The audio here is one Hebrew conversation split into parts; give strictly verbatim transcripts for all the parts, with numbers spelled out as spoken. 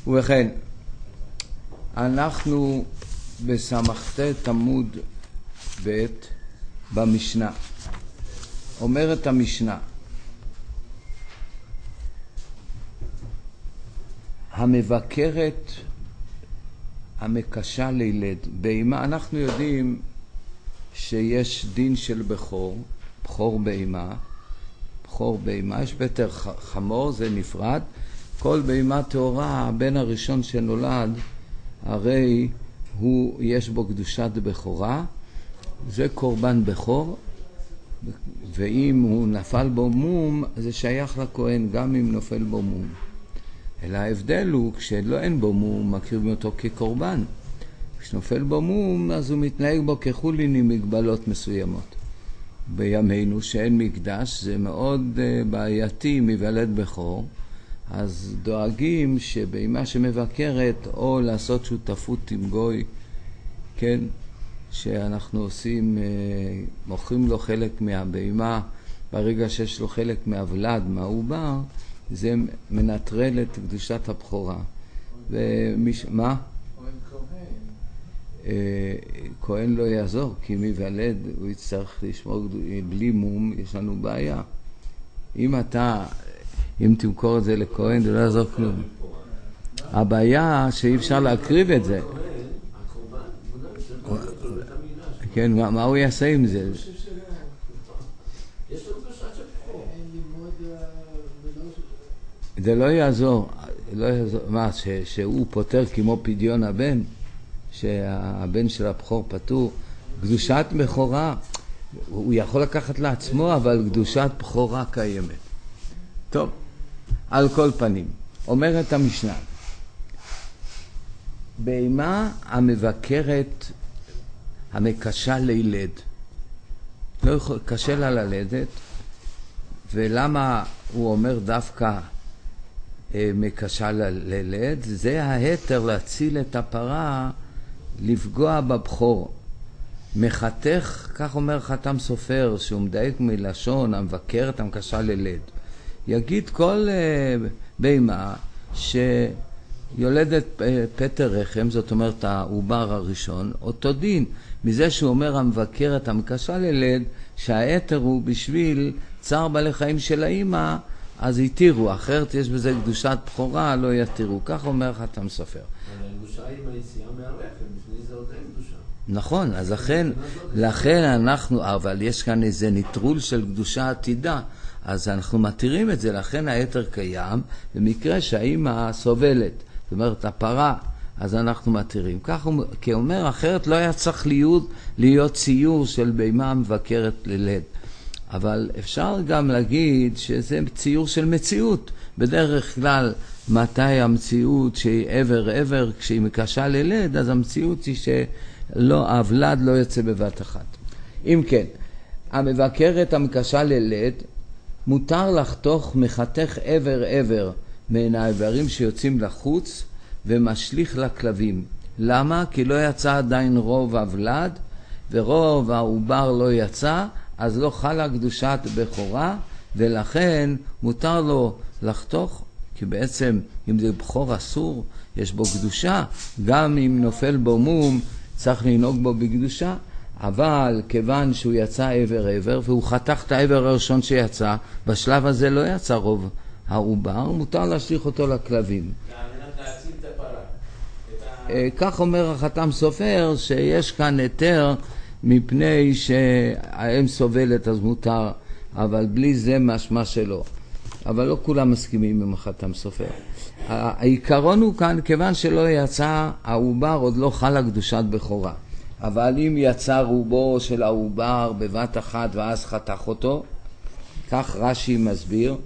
ובכן, אנחנו בסמכת עמוד ב' במשנה. אומרת המשנה, המבקרת המקשה לילד. בהמה אנחנו יודעים שיש דין של בכור, בכור בהמה, בכור בהמה, יש ביתר חמור, זה נפרד. כל בהמה טהורה, הבן הראשון שנולד, הרי הוא, יש בו קדושת בכורה, זה קורבן בכור, ואם הוא נפל בו מום, זה שייך לכהן, גם אם נופל בו מום. אלא ההבדל הוא, כשלא אין בו מום, מקריבים אותו כקורבן. כשנופל בו מום, אז הוא מתנהג בו כחולין עם מגבלות מסוימות. בימינו שאין מקדש, זה מאוד בעייתי מבלד בכור, אז דואגים שבהמה שמבקרת, או לעשות שותפות עם גוי, כן, שאנחנו עושים, מוכרים לו חלק מהבהמה, ברגע שיש לו חלק מהוולד, מהעובר, זה מנטרל את קדושת הבכורה. ומיש... מה? כהן לא יעזור, כי מבלד הוא יצטרך לשמור בלי מום, יש לנו בעיה. אם אתה, אם תמכור את זה לכהן, זה לא יעזור כלום. הבעיה שאי אפשר להקריב את זה. כן, מה הוא יעשה עם זה? זה לא יעזור. לא יעזור. מה, ש, שהוא פותר כמו פדיון הבן? שהבן של הבכור פטור? קדושת בכורה, הוא יכול לקחת לעצמו, אבל קדושת בכורה קיימת. טוב, על כל פנים, אומרת המשנה, בהמה המבקרת המקשה לילד, לא יכול, קשה לה ללדת, ולמה הוא אומר דווקא אה, מקשה ללד? זה ההתר להציל את הפרה, לפגוע בבכור. מחתך, כך אומר חתם סופר, שהוא מדייק מלשון, המבקרת המקשה ללד. יגיד כל uh, בהמה שיולדת uh, פטר רחם, זאת אומרת העובר הראשון, אותו דין, מזה שהוא אומר המבקרת המקשה ללד, שההתר הוא בשביל צער בעלי חיים של האמא, אז יתירו, אחרת יש בזה קדושת בכורה, לא יתירו. כך אומר חתם סופר. אבל הקדושה היא מהיציאה מהרחם, לפני זה עוד אין קדושה. נכון, אז לכן, לכן אנחנו, אבל יש כאן איזה נטרול של קדושה עתידה, אז אנחנו מתירים את זה, לכן היתר קיים, במקרה שהאמא סובלת, זאת אומרת, הפרה, אז אנחנו מתירים. כך הוא, כי אומר, אחרת לא היה צריך להיות, להיות ציור של בהמה מבקרת ללד. אבל אפשר גם להגיד שזה ציור של מציאות. בדרך כלל, מתי המציאות שהיא עבר עבר, כשהיא מקשה ללד, אז המציאות היא שלא, הוולד לא יוצא בבת אחת. אם כן, המבקרת המקשה ללד, מותר לחתוך מחתך עבר עבר מן האיברים שיוצאים לחוץ ומשליך לכלבים. למה? כי לא יצא עדיין רוב הוולד, ורוב העובר לא יצא, אז לא חלה קדושת בכורה, ולכן מותר לו לחתוך, כי בעצם אם זה בכור אסור, יש בו קדושה, גם אם נופל בו מום, צריך לנהוג בו בקדושה, אבל כיוון שהוא יצא עבר עבר, והוא חתך את העבר הראשון שיצא, בשלב הזה לא יצא רוב העובר, מותר להשליך אותו לכלבים. להציל את הפרה. כך אומר החתם סופר, שיש כאן היתר, מפני שהאם סובלת אז מותר, אבל בלי זה משמע שלא. אבל לא כולם מסכימים עם החתם סופר. העיקרון הוא כאן, כיוון שלא יצא העובר, עוד לא חלה קדושת בכורה. אבל אם יצא רובו של העובר בבת אחת ואז חתך אותו, כך רש"י מסביר,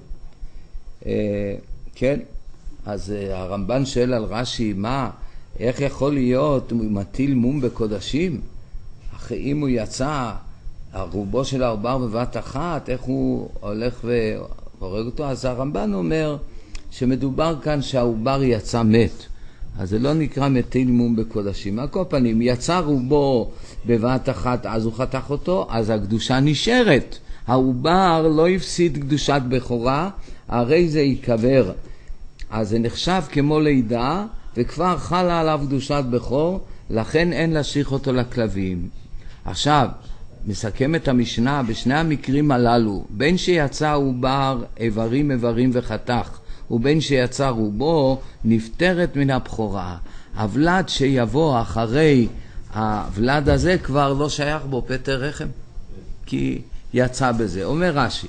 אה, כן, אז אה, הרמב"ן שואל על רש"י, מה, איך יכול להיות, הוא מטיל מום בקודשים? אחרי אם הוא יצא, הרובו של העובר בבת אחת, איך הוא הולך והורג אותו? אז הרמב"ן אומר שמדובר כאן שהעובר יצא מת. אז זה לא נקרא מטיל מום בקודשים. מה כל פנים, יצא רובו בבת אחת, אז הוא חתך אותו, אז הקדושה נשארת. העובר לא הפסיד קדושת בכורה, הרי זה יקבר. אז זה נחשב כמו לידה, וכבר חלה עליו קדושת בכור, לכן אין להשליך אותו לכלבים. עכשיו, מסכם את המשנה, בשני המקרים הללו, בין שיצא עובר איברים איברים וחתך, ובין שיצא רובו, נפטרת מן הבכורה. הוולד שיבוא אחרי הוולד הזה כבר לא שייך בו פטר רחם, כי יצא בזה. אומר רש"י,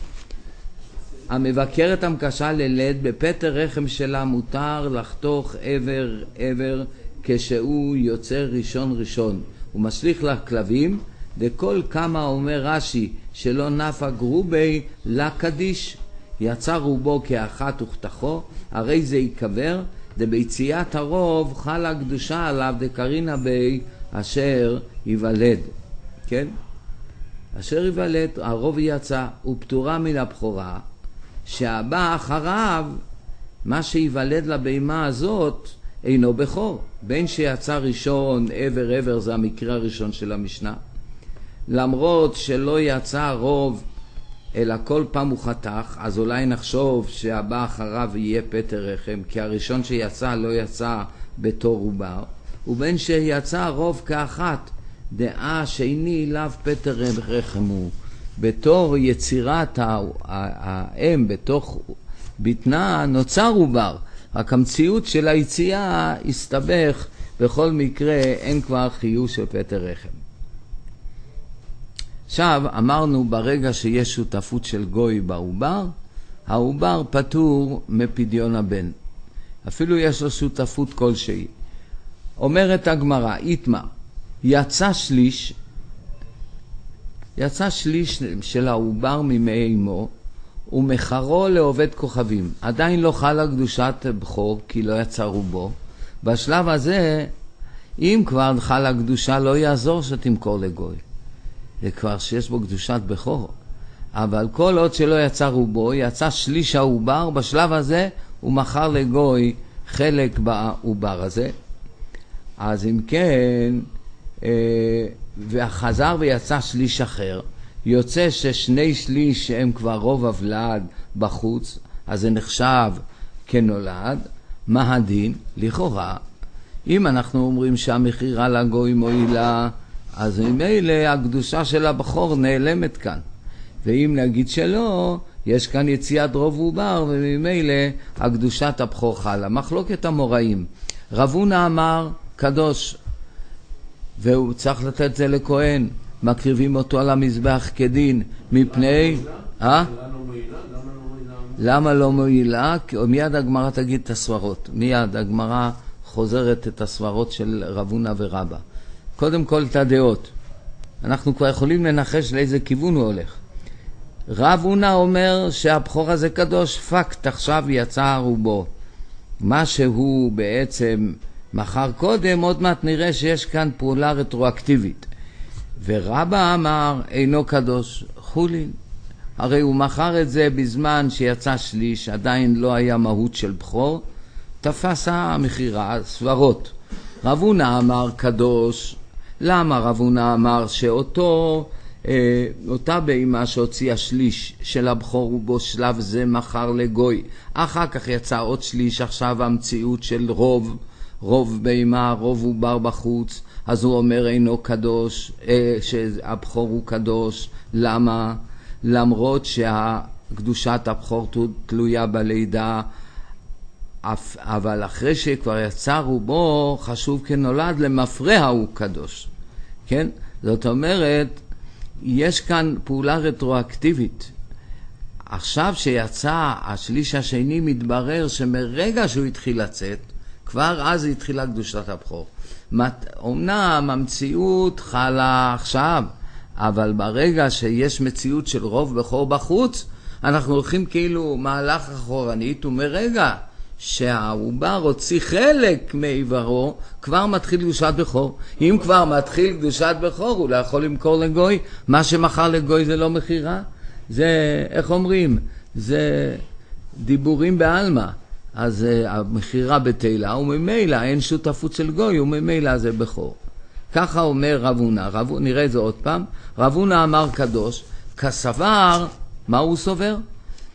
המבקרת המקשה ללד, בפטר רחם שלה מותר לחתוך עבר עבר כשהוא יוצר ראשון ראשון. הוא משליך לכלבים, וכל כמה אומר רש"י שלא נפק רובי לקדיש, יצא רובו כאחת וכתחו, הרי זה יקבר, דביציאת הרוב חלה קדושה עליו דקרינה בי אשר יוולד. כן? אשר יוולד, הרוב יצא, ופטורה מן הבכורה, שהבא אחריו, מה שיוולד לבהמה הזאת, אינו בכור. בין שיצא ראשון, עבר עבר, זה המקרה הראשון של המשנה. למרות שלא יצא רוב, אלא כל פעם הוא חתך, אז אולי נחשוב שהבא אחריו יהיה פטר רחם, כי הראשון שיצא לא יצא בתור עובר. ובין שיצא רוב כאחת, דעה שני לאו פטר רחם הוא. בתור יצירת האם, בתוך בטנה, נוצר עובר. רק המציאות של היציאה הסתבך, בכל מקרה אין כבר חיוב של פטר רחם. עכשיו אמרנו, ברגע שיש שותפות של גוי בעובר, העובר פטור מפדיון הבן. אפילו יש לו שותפות כלשהי. אומרת הגמרא, איתמר, יצא שליש, יצא שליש של העובר ממי אמו, ומחרו לעובד כוכבים. עדיין לא חלה קדושת בכור, כי לא יצא רובו. בשלב הזה, אם כבר חלה קדושה, לא יעזור שתמכור לגוי. זה כבר שיש בו קדושת בכור. אבל כל עוד שלא יצא רובו, יצא שליש העובר, בשלב הזה הוא מכר לגוי חלק בעובר הזה. אז אם כן, והחזר ויצא שליש אחר, יוצא ששני שליש הם כבר רוב הוולד בחוץ, אז זה נחשב כנולד. מה הדין? לכאורה, אם אנחנו אומרים שהמחירה לגוי מועילה, אז ממילא הקדושה של הבכור נעלמת כאן. ואם נגיד שלא, יש כאן יציאת רוב עובר, וממילא הקדושת הבכור חלה. מחלוקת המוראים. רב הונא אמר קדוש, והוא צריך לתת זה לכהן, מקריבים אותו על המזבח כדין, מפני... אה? למה לא מועילה? מיד הגמרא תגיד את הסברות. מיד הגמרא חוזרת את הסברות של רב הונא ורבא. קודם כל את הדעות. אנחנו כבר יכולים לנחש לאיזה כיוון הוא הולך. רב הונא אומר שהבכור הזה קדוש, פקט עכשיו יצא רובו. מה שהוא בעצם מחר קודם, עוד מעט נראה שיש כאן פעולה רטרואקטיבית. ורבא אמר אינו קדוש, חולין. הרי הוא מחר את זה בזמן שיצא שליש, עדיין לא היה מהות של בכור, תפס המחירה, סברות. רב הונא אמר קדוש. למה רב הונא אמר שאותו, אה, אותה בהמה שהוציאה שליש של הבכור ובו שלב זה מחר לגוי, אחר כך יצא עוד שליש, עכשיו המציאות של רוב, רוב בהמה, רוב עובר בחוץ, אז הוא אומר אינו קדוש, אה, שהבכור הוא קדוש. למה? למרות שהקדושת הבכור תלויה בלידה, אבל אחרי שכבר יצא רובו, חשוב כנולד, למפרע הוא קדוש. כן? זאת אומרת, יש כאן פעולה רטרואקטיבית. עכשיו שיצא השליש השני, מתברר שמרגע שהוא התחיל לצאת, כבר אז התחילה קדושת הבכור. אומנם המציאות חלה עכשיו, אבל ברגע שיש מציאות של רוב בכור בחוץ, אנחנו הולכים כאילו מהלך אחורנית, ומרגע שהעובר הוציא חלק מעברו, כבר מתחיל קדושת בכור. אם כבר מתחיל קדושת בכור, הוא לא יכול למכור לגוי. מה שמכר לגוי זה לא מחירה, זה, איך אומרים, זה דיבורים בעלמא. אז המחירה בתהילה, וממילא אין שותפות של גוי, וממילא זה בכור. ככה אומר רב הונא. רב, נראה את זה עוד פעם. רב הונא אמר קדוש, כסבר, מה הוא סובר?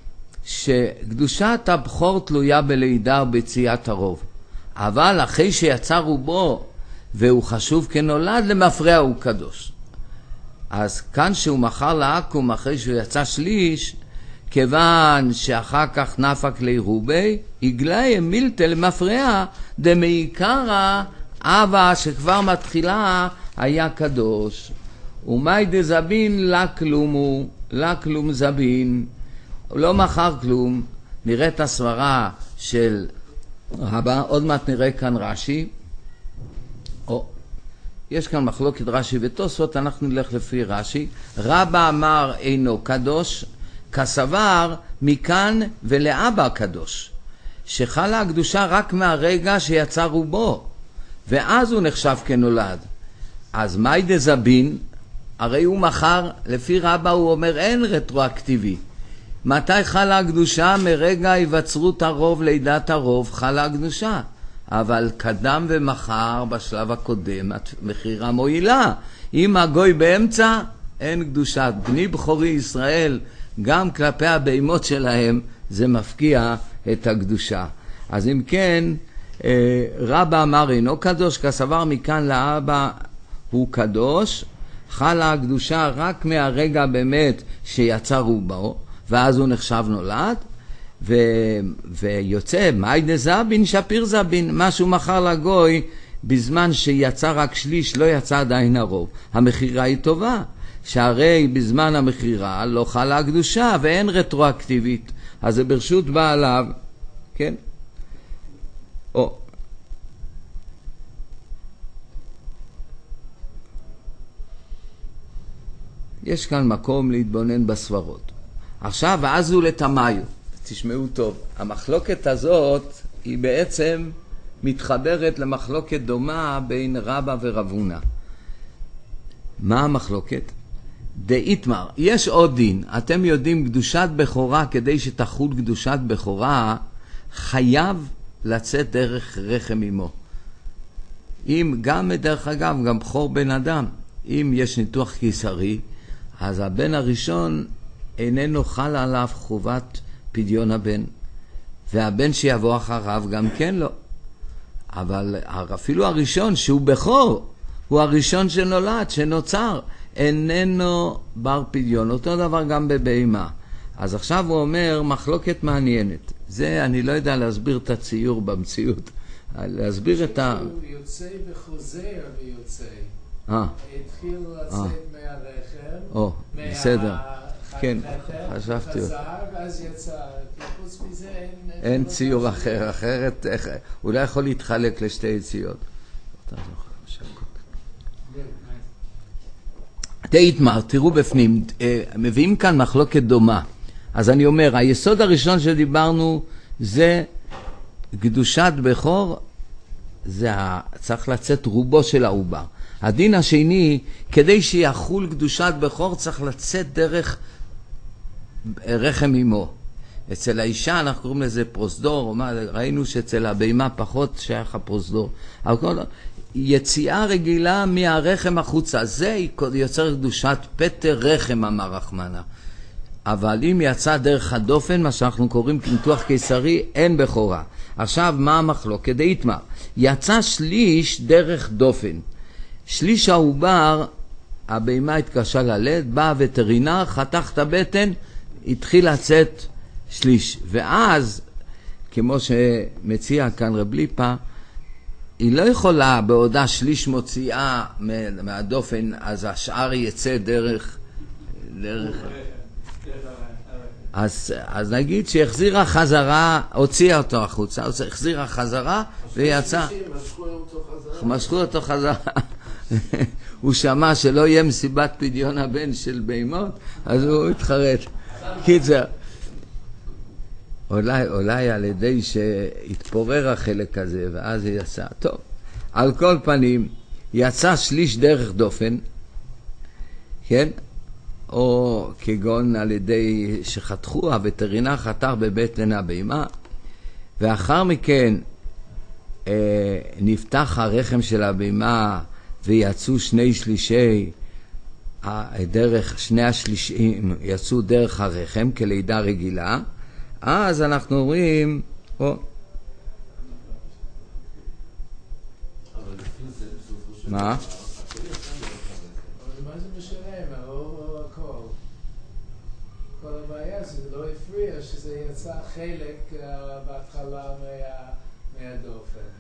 שקדושת הבכור תלויה בלידה וביציאת הרוב, אבל אחרי שיצא רובו והוא חשוב כנולד, למפרע הוא קדוש. אז כאן שהוא מכר לעקום אחרי שהוא יצא שליש, כיוון שאחר כך נפק לי רובי, יגלה מילתא למפרע דמעיקרא אבא שכבר מתחילה היה קדוש. ומאי דזבין לה כלום הוא, לה כלום זבין, הוא לא מכר כלום. נראה את הסברה של רבא, עוד מעט נראה כאן רש"י. או, יש כאן מחלוקת רש"י ותוספות, אנחנו נלך לפי רש"י. רבא אמר אינו קדוש, כסבר מכאן ולאבא קדוש, שחלה הקדושה רק מהרגע שיצא רובו, ואז הוא נחשב כנולד. אז מאי דזבין, הרי הוא מחר, לפי רבא הוא אומר אין רטרואקטיבי. מתי חלה הקדושה? מרגע היווצרות הרוב, לידת הרוב, חלה הקדושה. אבל קדם ומחר בשלב הקודם, מחירה מועילה. אם הגוי באמצע, אין קדושה. בני בכורי ישראל, גם כלפי הבהמות שלהם, זה מפקיע את הקדושה. אז אם כן, רבא אמר אינו קדוש, כסבר מכאן לאבא הוא קדוש, חלה הקדושה רק מהרגע באמת שיצא רובו, ואז הוא נחשב נולד, ו... ויוצא מאי דזבין שפיר זבין, משהו מחר לגוי בזמן שיצא רק שליש, לא יצא עדיין הרוב. המחירה היא טובה, שהרי בזמן המחירה לא חלה הקדושה ואין רטרואקטיבית, אז זה ברשות בעליו, כן? או יש כאן מקום להתבונן בסברות. עכשיו, ואז הוא לתמיו. תשמעו טוב, המחלוקת הזאת היא בעצם מתחברת למחלוקת דומה בין רבא ורב הונא. מה המחלוקת? דאיתמר, יש עוד דין. אתם יודעים, קדושת בכורה, כדי שתחול קדושת בכורה, חייב לצאת דרך רחם אמו. אם גם, דרך אגב, גם בכור בן אדם, אם יש ניתוח קיסרי, אז הבן הראשון איננו חל עליו חובת פדיון הבן, והבן שיבוא אחריו גם כן לא. אבל אפילו הראשון שהוא בכור, הוא הראשון שנולד, שנוצר, איננו בר פדיון. אותו דבר גם בבהמה. אז עכשיו הוא אומר מחלוקת מעניינת. זה אני לא יודע להסביר את הציור במציאות. להסביר את ה... הוא יוצא וחוזר ויוצא. אה. התחיל לצאת מהרחם. או, בסדר. כן, חשבתי. חזר ואז יצא. חוץ מזה אין... אין ציור אחר. אחרת, הוא לא יכול להתחלק לשתי יציאות. תאיתמר, תראו בפנים, מביאים כאן מחלוקת דומה. אז אני אומר, היסוד הראשון שדיברנו זה קדושת בכור, זה צריך לצאת רובו של העובר. הדין השני, כדי שיחול קדושת בכור צריך לצאת דרך רחם אמו. אצל האישה אנחנו קוראים לזה פרוסדור, ראינו שאצל הבהמה פחות שייך הפרוסדור. יציאה רגילה מהרחם החוצה, זה יוצר קדושת פטר רחם, אמר רחמנה. אבל אם יצא דרך הדופן, מה שאנחנו קוראים כניתוח קיסרי, אין בכורה. עכשיו מה המחלוקת? דאיתמר, יצא שליש דרך דופן. שליש העובר, הבהמה התקשה ללד, בא הווטרינר, חתך את הבטן, התחיל לצאת שליש. ואז, כמו שמציע כאן רב ליפה, היא לא יכולה בעודה שליש מוציאה מהדופן, אז השאר יצא דרך... דרך... אז, אז נגיד שהחזירה חזרה, הוציאה אותו החוצה, החזירה חזרה ויצא. משכו אותו חזרה. הוא שמע שלא יהיה מסיבת פדיון הבן של בהמות, אז הוא התחרט. קיצר, אולי, אולי על ידי שהתפורר החלק הזה, ואז היא יצא. טוב, על כל פנים, יצא שליש דרך דופן, כן? או כגון על ידי שחתכו, הווטרינר חתך בבטן הבהמה, ואחר מכן אה, נפתח הרחם של הבהמה, ויצאו שני שלישי, דרך שני השלישים יצאו דרך הרחם כלידה רגילה, אז אנחנו אומרים, או, אבל לפי זה בסופו של מה? דבר, הכל יצא דרך אבל מה זה משנה, מהאור או הכל? כל הבעיה שזה לא הפריע, שזה יצא חלק אה, בהתחלה מה- מהדופן.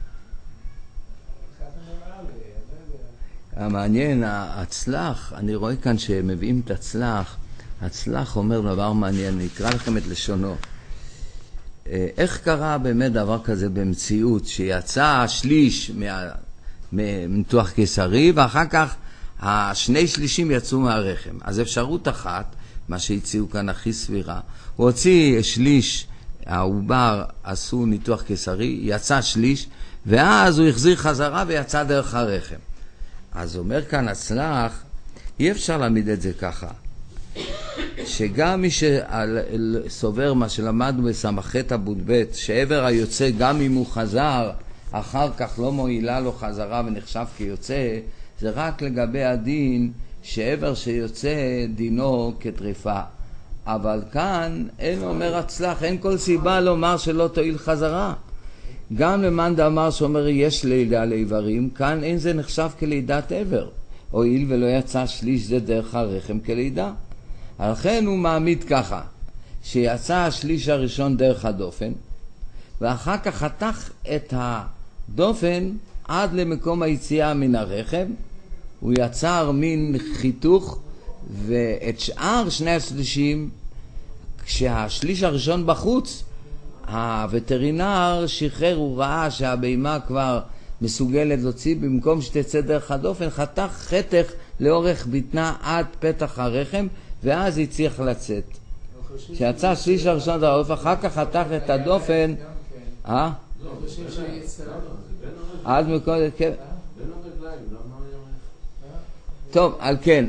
ככה נראה לי, אני לא יודע. המעניין, הצלח, אני רואה כאן שמביאים את הצלח, הצלח אומר דבר מעניין, אני אקרא לכם את לשונו. אה, איך קרה באמת דבר כזה במציאות, שיצא שליש מה- מניתוח קיסרי, ואחר כך השני שלישים יצאו מהרחם. אז אפשרות אחת, מה שהציעו כאן הכי סבירה, הוא הוציא שליש, העובר עשו ניתוח קיסרי, יצא שליש, ואז הוא החזיר חזרה ויצא דרך הרחם. אז אומר כאן הצלח, אי אפשר להעמיד את זה ככה, שגם מי שסובר מה שלמדנו בסמכת עמוד ב', שעבר היוצא גם אם הוא חזר, אחר כך לא מועילה לו חזרה ונחשב כיוצא, זה רק לגבי הדין שעבר שיוצא דינו כטריפה. אבל כאן אין אומר הצלח, אין כל סיבה לומר שלא תועיל חזרה. גם למאן דאמר שאומר יש לידה לאיברים, כאן אין זה נחשב כלידת עבר, הואיל ולא יצא שליש זה דרך הרחם כלידה. לכן הוא מעמיד ככה, שיצא השליש הראשון דרך הדופן, ואחר כך חתך את הדופן עד למקום היציאה מן הרחם, הוא יצר מין חיתוך, ואת שאר שני השלישים, כשהשליש הראשון בחוץ, הווטרינר שחרר, הוא ראה שהבהמה כבר מסוגלת להוציא, במקום שתצא דרך הדופן, חתך חתך לאורך בטנה עד פתח הרחם, ואז הצליח לצאת. שיצא השליש הראשון דרך, אחר כך חתך את הדופן, אה? לא, חושבים שיצא. עד מקום, כן. בין הרגליים, למה יורך? טוב, על כן,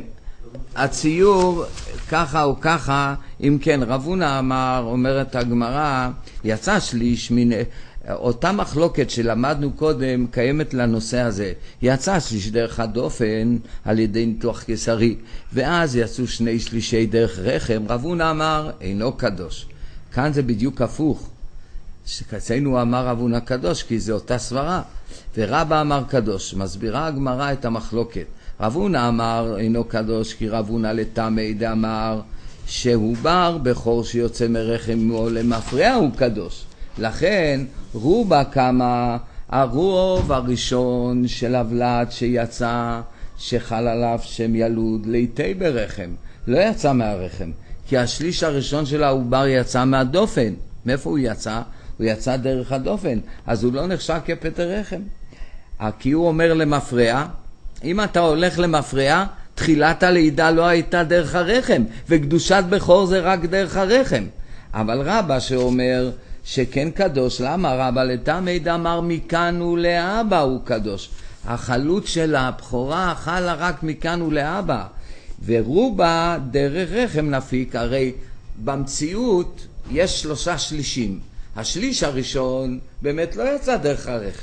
הציור ככה או ככה, אם כן, רב הונא אמר, אומרת הגמרא, יצא שליש מן אותה מחלוקת שלמדנו קודם, קיימת לנושא הזה. יצא שליש דרך הדופן על ידי ניתוח קיסרי, ואז יצאו שני שלישי דרך רחם. רב הונא אמר, אינו קדוש. כאן זה בדיוק הפוך. אצלנו אמר רב הונא קדוש, כי זה אותה סברה. ורבא אמר קדוש. מסבירה הגמרא את המחלוקת. רב הונא אמר אינו קדוש, כי רב הונא לטמא דאמר שהוא בר בכור שיוצא מרחם או למפרע הוא קדוש. לכן רובה כמה הרוב הראשון של הבלת שיצא, שחל עליו שם ילוד ליטי ברחם, לא יצא מהרחם, כי השליש הראשון של העובר יצא מהדופן. מאיפה הוא יצא? הוא יצא דרך הדופן, אז הוא לא נחשב כפטר רחם. כי הוא אומר למפרע, אם אתה הולך למפרע, תחילת הלידה לא הייתה דרך הרחם, וקדושת בכור זה רק דרך הרחם. אבל רבא שאומר שכן קדוש, למה? רבא לטמא דאמר מכאן ולהבא הוא קדוש. החלות של הבכורה חלה רק מכאן ולהבא, ורובה דרך רחם נפיק. הרי במציאות יש שלושה שלישים. השליש הראשון באמת לא יצא דרך הרחם.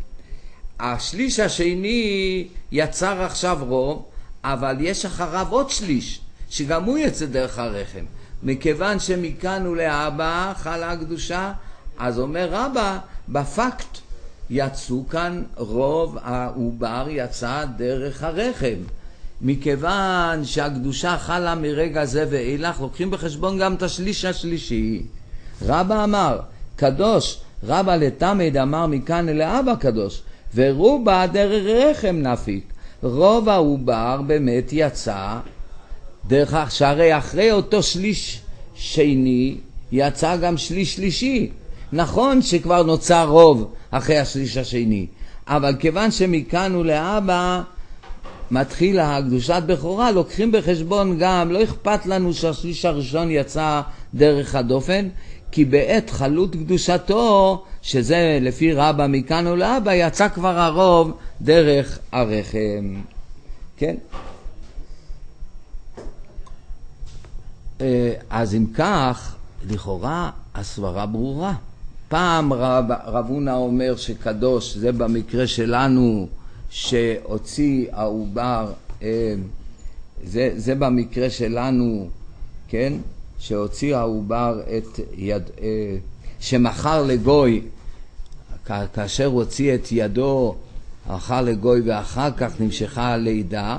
השליש השני יצר עכשיו רוב, אבל יש אחריו עוד שליש, שגם הוא יצא דרך הרחם. מכיוון שמכאן ולהבא חלה הקדושה, אז אומר רבא, בפקט יצאו כאן רוב העובר יצא דרך הרחם. מכיוון שהקדושה חלה מרגע זה ואילך, לוקחים בחשבון גם את השליש השלישי. רבא אמר, קדוש, רבא לטמא דאמר מכאן ולהבא קדוש, ורובה דרך רחם נפיק. רוב העובר באמת יצא דרך, שהרי אחרי אותו שליש שני יצא גם שליש שלישי. נכון שכבר נוצר רוב אחרי השליש השני, אבל כיוון שמכאן ולהבא מתחילה הקדושת בכורה, לוקחים בחשבון גם, לא אכפת לנו שהשליש הראשון יצא דרך הדופן, כי בעת חלות קדושתו, שזה לפי רבא מכאן ולהבא, יצא כבר הרוב דרך הרחם. כן? אז אם כך, לכאורה הסברה ברורה. פעם רב, רב הונא אומר שקדוש, זה במקרה שלנו שהוציא העובר, זה, זה במקרה שלנו, כן? שהוציא העובר את יד, שמכר לגוי, כאשר הוציא את ידו, מכר לגוי ואחר כך נמשכה הלידה,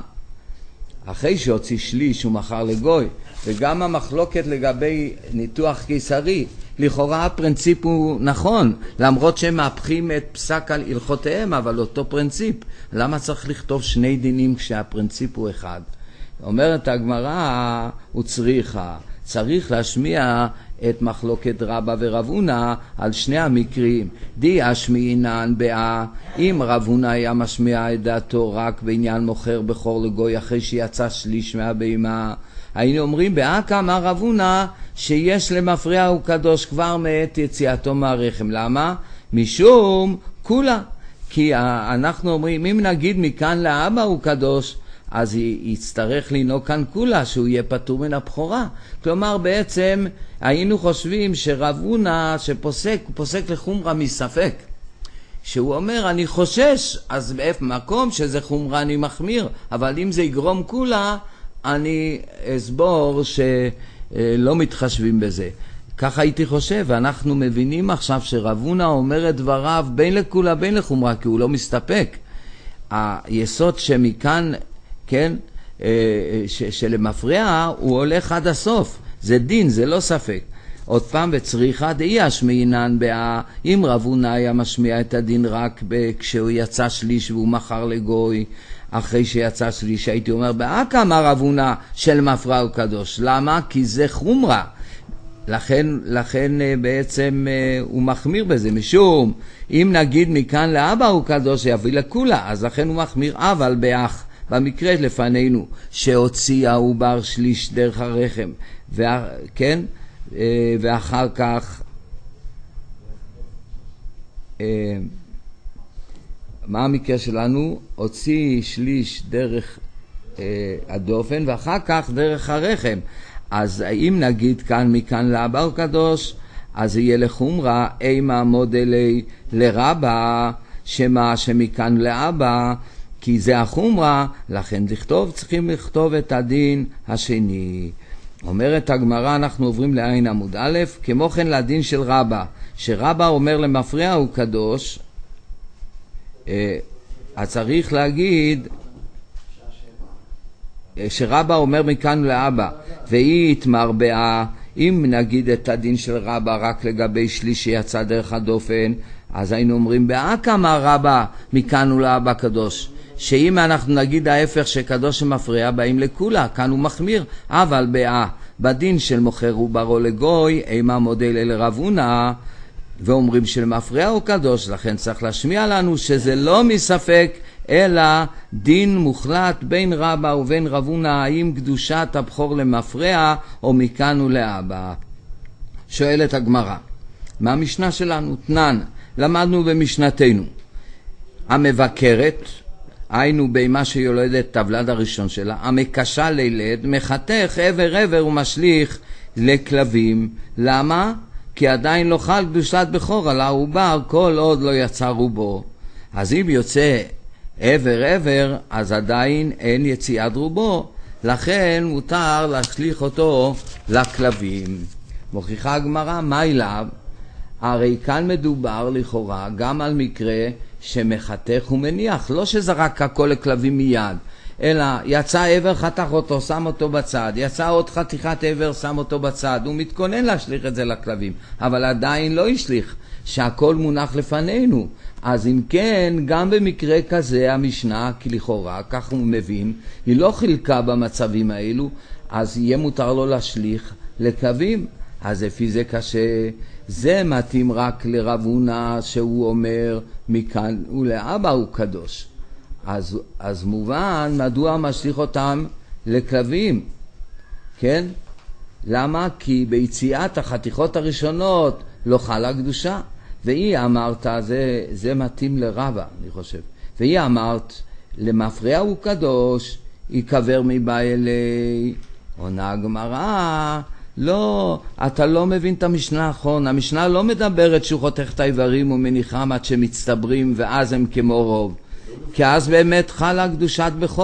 אחרי שהוציא שליש הוא מכר לגוי. וגם המחלוקת לגבי ניתוח קיסרי, לכאורה הפרינציפ הוא נכון, למרות שהם מהפכים את פסק על הלכותיהם, אבל אותו פרינציפ. למה צריך לכתוב שני דינים כשהפרינציפ הוא אחד? אומרת הגמרא, הוא צריכה, צריך להשמיע את מחלוקת רבא ורב הונא על שני המקרים. די אשמיעינן באה, אם רב הונא היה משמיע את דעתו רק בעניין מוכר בכור לגוי אחרי שיצא שליש מהבהמה, היינו אומרים באה כאמר רב הונא שיש למפרע הוא קדוש כבר מעת יציאתו מהרחם. למה? משום כולה. כי אנחנו אומרים אם נגיד מכאן לאבא הוא קדוש, אז יצטרך לנהוג כאן כולה שהוא יהיה פטור מן הבכורה. כלומר בעצם היינו חושבים שרב הונא שפוסק, הוא פוסק לחומרה מספק, שהוא אומר אני חושש, אז באיפה מקום שזה חומרה אני מחמיר, אבל אם זה יגרום כולה אני אסבור שלא מתחשבים בזה. ככה הייתי חושב, ואנחנו מבינים עכשיו שרב הונא אומר את דבריו בין לכולה בין לחומרה, כי הוא לא מסתפק. היסוד שמכאן, כן, ש, שלמפרע הוא הולך עד הסוף, זה דין, זה לא ספק. עוד פעם, וצריכה דאי אשמיעינן באה, אם רב הונא היה משמיע את הדין רק כשהוא יצא שליש והוא מכר לגוי, אחרי שיצא שליש הייתי אומר באה כאמר רב הונא של מפרע הוא קדוש. למה? כי זה חומרה, לכן, לכן בעצם הוא מחמיר בזה, משום אם נגיד מכאן לאבא הוא קדוש יביא לכולה, אז לכן הוא מחמיר. אבל באח במקרה לפנינו שהוציא העובר שליש דרך הרחם, וה, כן, ואחר כך מה המקרה שלנו? הוציא שליש דרך הדופן ואחר כך דרך הרחם. אז אם נגיד כאן מכאן לאבא הוא קדוש, אז יהיה לחומרה אימה מודלי לרבא שמה שמכאן לאבא, כי זה החומרה, לכן לכתוב, צריכים לכתוב את הדין השני. אומרת הגמרא, אנחנו עוברים לעין עמוד א', כמו כן לדין של רבא, שרבא אומר למפרע הוא קדוש, אז צריך להגיד שרבא אומר מכאן לאבא, והיא התמרבעה, אם נגיד את הדין של רבא רק לגבי שליש שיצא דרך הדופן, אז היינו אומרים באה כאמר רבא מכאן ולאבא קדוש, שאם אנחנו נגיד ההפך שקדוש שמפריע באים לכולה, כאן הוא מחמיר. אבל באה בדין של מוכר וברו לגוי אימה מודל אל רב הונא, ואומרים שלמפריע הוא קדוש, לכן צריך להשמיע לנו שזה לא מספק אלא דין מוחלט בין רבא ובין רב הונא, האם קדושת הבכור למפריע או מכאן ולאבא. שואלת הגמרא, מה המשנה שלנו? תנן, למדנו במשנתנו, המבקרת, היינו בהמה שיולדת תבלד הראשון שלה, המקשה לילד, מחתך עבר עבר ומשליך לכלבים. למה? כי עדיין לא חל קדושת בכור על העובר כל עוד לא יצא רובו. אז אם יוצא עבר עבר, אז עדיין אין יציאת רובו, לכן מותר להשליך אותו לכלבים. מוכיחה הגמרא, מה אליו? הרי כאן מדובר לכאורה גם על מקרה שמחתך ומניח, לא שזרק הכל לכלבים מיד, אלא יצא עבר, חתך אותו, שם אותו בצד, יצא עוד חתיכת עבר, שם אותו בצד, הוא מתכונן להשליך את זה לכלבים, אבל עדיין לא ישליך, שהכל מונח לפנינו. אז אם כן, גם במקרה כזה המשנה, כי לכאורה, כך הוא מבין, היא לא חילקה במצבים האלו, אז יהיה מותר לו להשליך לכלבים. אז לפי זה קשה, זה מתאים רק לרב הונא שהוא אומר מכאן ולאבא הוא קדוש. אז, אז מובן מדוע משליך אותם לכלבים, כן? למה? כי ביציאת החתיכות הראשונות לא חלה קדושה. והיא אמרת, זה, זה מתאים לרבא, אני חושב. והיא אמרת, למפרע הוא קדוש, יקבר מבא אלי. עונה הגמרא, לא, אתה לא מבין את המשנה האחרון. המשנה לא מדברת שהוא חותך את האיברים ומניחם עד שמצטברים ואז הם כמו רוב. כי אז באמת חלה קדושת בכור.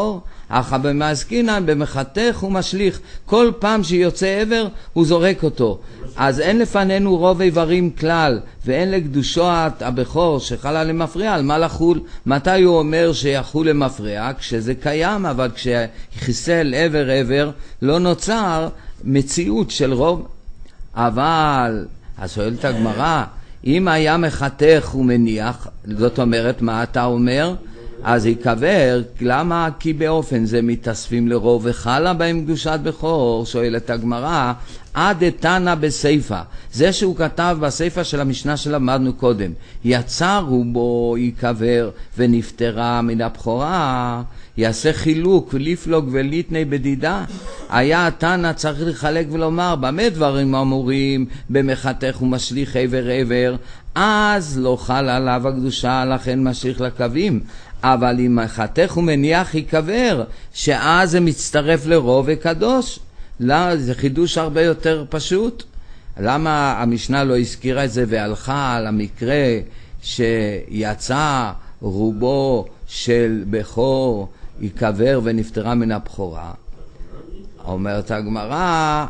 אך במעסקינן במחתך ומשליך, כל פעם שיוצא עבר הוא זורק אותו. אז אין לפנינו רוב איברים כלל, ואין לקדושת הבכור שחלה למפרע על מה לחול. מתי הוא אומר שיחול למפרע? כשזה קיים, אבל כשחיסל עבר עבר לא נוצר מציאות של רוב. אבל, אז שואלת הגמרא, אם היה מחתך ומניח, זאת אומרת מה אתה אומר? אז יקבר, למה? כי באופן זה מתאספים לרוב וחלה בהם קדושת בכור. שואלת הגמרא, עד תנא בסייפה, זה שהוא כתב בסייפה של המשנה שלמדנו קודם, יצא רובו יקבר ונפטרה מן הבכורה, יעשה חילוק ולפלוג וליתני בדידה. היה תנא צריך לחלק ולומר במה דברים אמורים במחתך ומשליך עבר עבר, אז לא חל עליו הקדושה, לכן משליך לקווים. אבל אם מחתך ומניח יקבר, שאז זה מצטרף לרוב וקדוש. לא, זה חידוש הרבה יותר פשוט. למה המשנה לא הזכירה את זה והלכה על המקרה שיצא רובו של בכור יקבר ונפטרה מן הבכורה? אומרת הגמרא,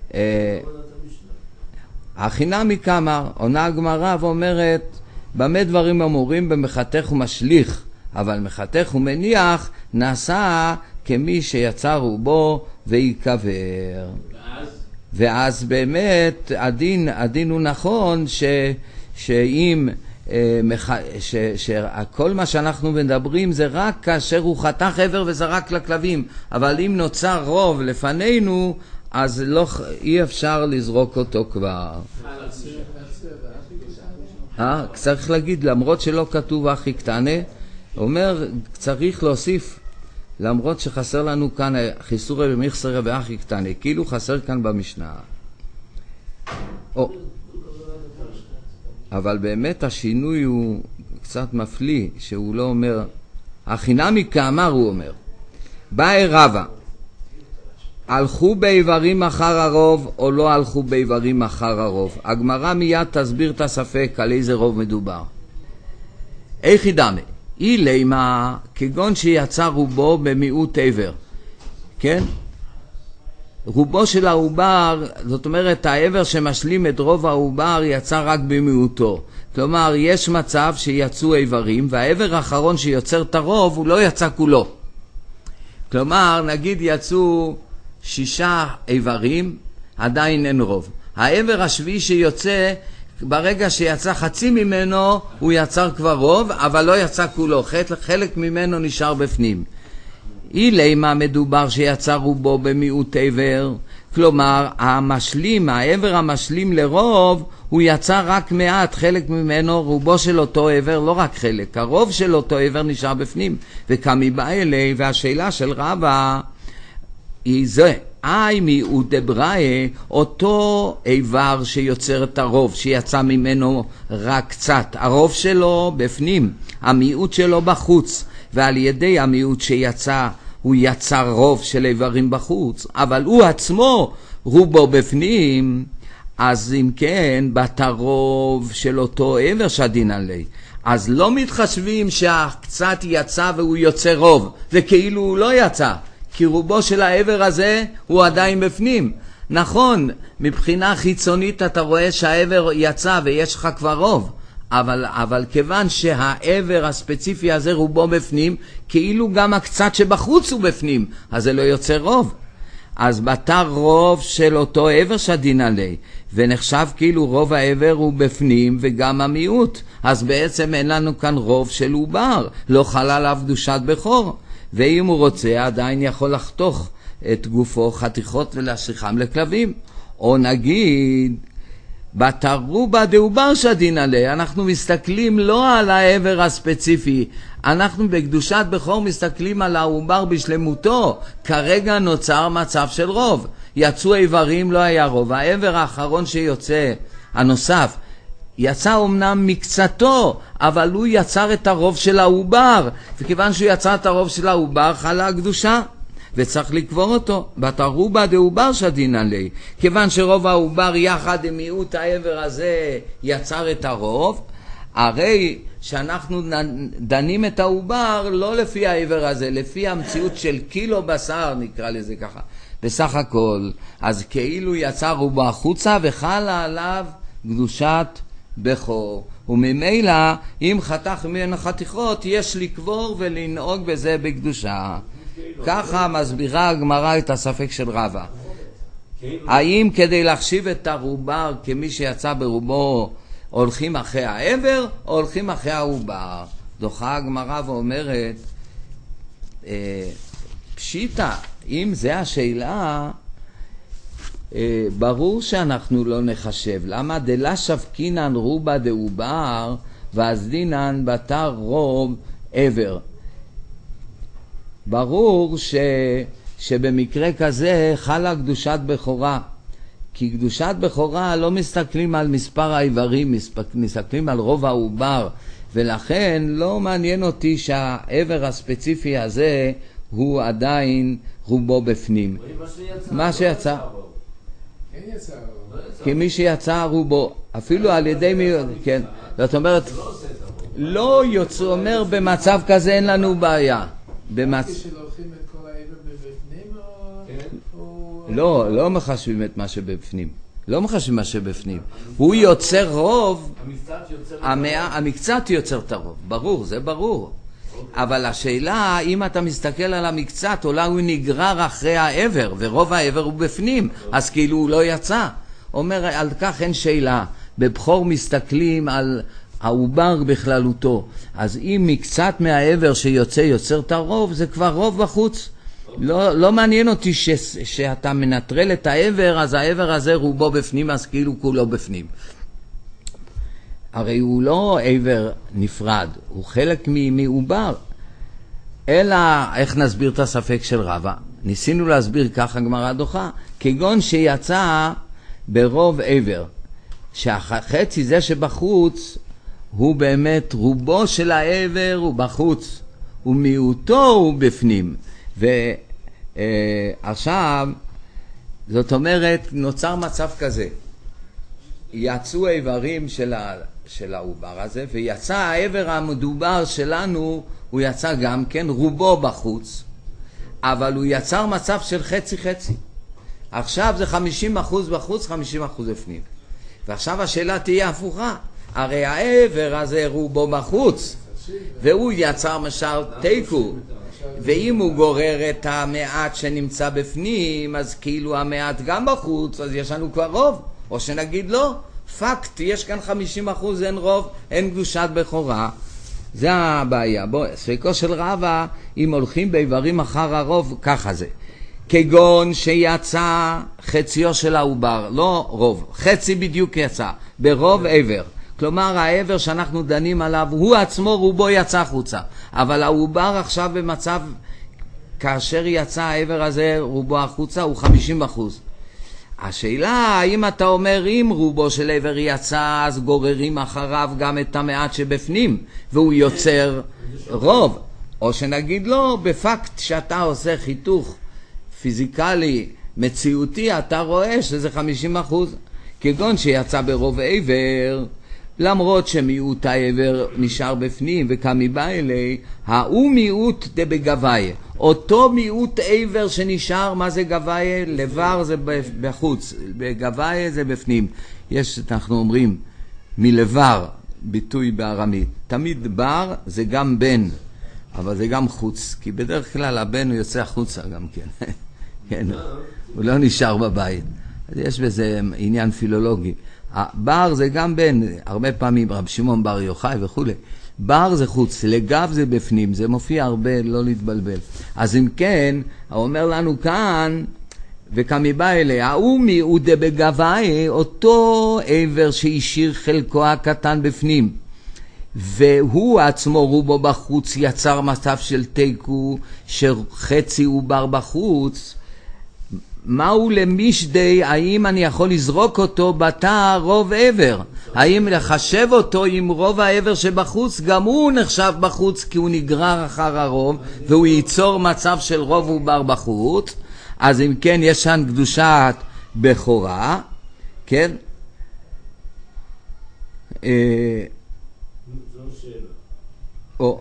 החינמי כאמר, עונה הגמרא ואומרת, במה דברים אמורים במחתך ומשליך, אבל מחתך ומניח נעשה כמי שיצא רובו ויקבר. ואז? ואז באמת הדין, הדין הוא נכון ש, שאם ש, שכל מה שאנחנו מדברים זה רק כאשר הוא חתך עבר וזרק לכלבים, אבל אם נוצר רוב לפנינו אז לא, אי אפשר לזרוק אותו כבר. אה, צריך להגיד, למרות שלא כתוב אחי קטנה, אומר צריך להוסיף, למרות שחסר לנו כאן חיסורי ומחסרי ואחי קטנה, כאילו חסר כאן במשנה. או, אבל באמת השינוי הוא קצת מפליא, שהוא לא אומר, החינמי כאמר הוא אומר, באי רבא, הלכו באיברים אחר הרוב או לא הלכו באיברים אחר הרוב? הגמרא מיד תסביר את הספק על איזה רוב מדובר. איך ידמה? אי לימה כגון שיצא רובו במיעוט עבר, כן? רובו של העובר, זאת אומרת העבר שמשלים את רוב העובר יצא רק במיעוטו. כלומר יש מצב שיצאו איברים והעבר האחרון שיוצר את הרוב הוא לא יצא כולו. כלומר נגיד יצאו שישה איברים, עדיין אין רוב. העבר השביעי שיוצא, ברגע שיצא חצי ממנו, הוא יצר כבר רוב, אבל לא יצא כולו. חלק ממנו נשאר בפנים. אילי מה מדובר שיצא רובו במיעוט עבר? כלומר, המשלים, העבר המשלים לרוב, הוא יצא רק מעט, חלק ממנו, רובו של אותו עבר, לא רק חלק. הרוב של אותו עבר נשאר בפנים. וכמי בא אלי, והשאלה של רבא, היא זה, אי מיעוט דבראי, אותו איבר שיוצר את הרוב, שיצא ממנו רק קצת, הרוב שלו בפנים, המיעוט שלו בחוץ, ועל ידי המיעוט שיצא, הוא יצר רוב של איברים בחוץ, אבל הוא עצמו רובו בפנים, אז אם כן, בת הרוב של אותו עבר שדין עלי, אז לא מתחשבים שהקצת יצא והוא יוצר רוב, זה כאילו הוא לא יצא, כי רובו של העבר הזה הוא עדיין בפנים. נכון, מבחינה חיצונית אתה רואה שהעבר יצא ויש לך כבר רוב, אבל, אבל כיוון שהעבר הספציפי הזה רובו בפנים, כאילו גם הקצת שבחוץ הוא בפנים, אז זה לא יוצא רוב. אז בתר רוב של אותו עבר שדין עלי, ונחשב כאילו רוב העבר הוא בפנים וגם המיעוט, אז בעצם אין לנו כאן רוב של עובר, לא חלה עליו קדושת בכור. ואם הוא רוצה עדיין יכול לחתוך את גופו חתיכות ולהשליכם לכלבים. או נגיד בתרובה דעובר שדין עלי, אנחנו מסתכלים לא על העבר הספציפי, אנחנו בקדושת בכור מסתכלים על העובר בשלמותו. כרגע נוצר מצב של רוב, יצאו איברים, לא היה רוב, העבר האחרון שיוצא הנוסף יצא אומנם מקצתו, אבל הוא יצר את הרוב של העובר, וכיוון שהוא יצר את הרוב של העובר חלה הקדושה, וצריך לקבור אותו. בתרובה דעובר שדין עלי, כיוון שרוב העובר יחד עם מיעוט העבר הזה יצר את הרוב, הרי שאנחנו דנים את העובר לא לפי העבר הזה, לפי המציאות של קילו בשר, נקרא לזה ככה, בסך הכל. אז כאילו יצא רובו החוצה וחלה עליו קדושת בכור, וממילא אם חתך מן החתיכות יש לקבור ולנהוג בזה בקדושה. ככה מסבירה הגמרא את הספק של רבא. האם כדי להחשיב את העובר כמי שיצא ברובו הולכים אחרי העבר או הולכים אחרי העובר? דוחה הגמרא ואומרת, אה, פשיטה, אם זה השאלה, אה, ברור שאנחנו לא נחשב. למה? דלה שבקינן רובה דעובר ואז דינן בתר רוב עבר. ברור ש... שבמקרה כזה חלה קדושת בכורה, כי קדושת בכורה לא מסתכלים על מספר האיברים, מסתכלים על רוב העובר, ולכן לא מעניין אותי שהעבר הספציפי הזה הוא עדיין רובו בפנים. מה שיצא, כי מי שיצא רובו, אפילו על ידי מי, כן, זאת אומרת, לא יוצא, אומר במצב כזה אין לנו בעיה. במצב לא, לא מחשבים את מה שבפנים. לא מחשבים מה שבפנים. הוא יוצר רוב, המקצת יוצר את הרוב. ברור, זה ברור. אבל השאלה, אם אתה מסתכל על המקצת, אולי הוא נגרר אחרי העבר, ורוב העבר הוא בפנים, אז כאילו הוא לא יצא. אומר, על כך אין שאלה. בבחור מסתכלים על העובר בכללותו. אז אם מקצת מהעבר שיוצא יוצר את הרוב, זה כבר רוב בחוץ. לא, לא מעניין אותי ש, שאתה מנטרל את העבר, אז העבר הזה רובו בפנים, אז כאילו כולו בפנים. הרי הוא לא עבר נפרד, הוא חלק מעובר. אלא, איך נסביר את הספק של רבא? ניסינו להסביר ככה גמרא דוחה, כגון שיצא ברוב עבר, שהחצי זה שבחוץ, הוא באמת רובו של העבר הוא בחוץ, ומיעוטו הוא בפנים. ועכשיו, זאת אומרת, נוצר מצב כזה. יצאו האיברים של, ה, של העובר הזה, ויצא העבר המדובר שלנו, הוא יצא גם כן, רובו בחוץ, אבל הוא יצר מצב של חצי חצי. עכשיו זה חמישים אחוז בחוץ, חמישים אחוז בפנים. ועכשיו השאלה תהיה הפוכה. הרי העבר הזה רובו בחוץ, והוא יצר משל תיקו. ואם הוא גורר את המעט שנמצא בפנים, אז כאילו המעט גם בחוץ, אז יש לנו כבר רוב. או שנגיד לא, פקט, יש כאן חמישים אחוז, אין רוב, אין קדושת בכורה. זה הבעיה. בוא, ספקו של רבא, אם הולכים באיברים אחר הרוב, ככה זה. כגון שיצא חציו של העובר, לא רוב, חצי בדיוק יצא, ברוב עבר. כלומר, העבר שאנחנו דנים עליו, הוא עצמו רובו יצא חוצה. אבל העובר עכשיו במצב, כאשר יצא העבר הזה רובו החוצה, הוא חמישים אחוז. השאלה, האם אתה אומר, אם רובו של עבר יצא, אז גוררים אחריו גם את המעט שבפנים, והוא יוצר רוב. או שנגיד לא, בפקט שאתה עושה חיתוך פיזיקלי, מציאותי, אתה רואה שזה חמישים אחוז. כגון שיצא ברוב עבר, למרות שמיעוט העבר נשאר בפנים וכמי בא אלי, הוא מיעוט דבגבאי. אותו מיעוט עבר שנשאר, מה זה גבאי? לבר זה בחוץ, בגבאי זה בפנים. יש, אנחנו אומרים, מלבר, ביטוי בארמית. תמיד בר זה גם בן, אבל זה גם חוץ, כי בדרך כלל הבן הוא יוצא החוצה גם כן. כן, הוא לא נשאר בבית. אז יש בזה עניין פילולוגי. בר זה גם בן, הרבה פעמים רב שמעון בר יוחאי וכו'. בר זה חוץ, לגב זה בפנים, זה מופיע הרבה, לא להתבלבל. אז אם כן, הוא אומר לנו כאן, וכמי בא אליה, הוא מיעוט דבגבאי, אותו עבר שהשאיר חלקו הקטן בפנים. והוא עצמו רובו בחוץ יצר מצב של תיקו, שחצי עובר בחוץ. מהו למשדי, האם אני יכול לזרוק אותו בתא רוב עבר? האם לחשב אותו עם רוב העבר שבחוץ? גם הוא נחשב בחוץ כי הוא נגרר אחר הרוב, והוא ייצור מצב של רוב עובר בחוץ. אז אם כן, יש שם קדושת בכורה, כן? או,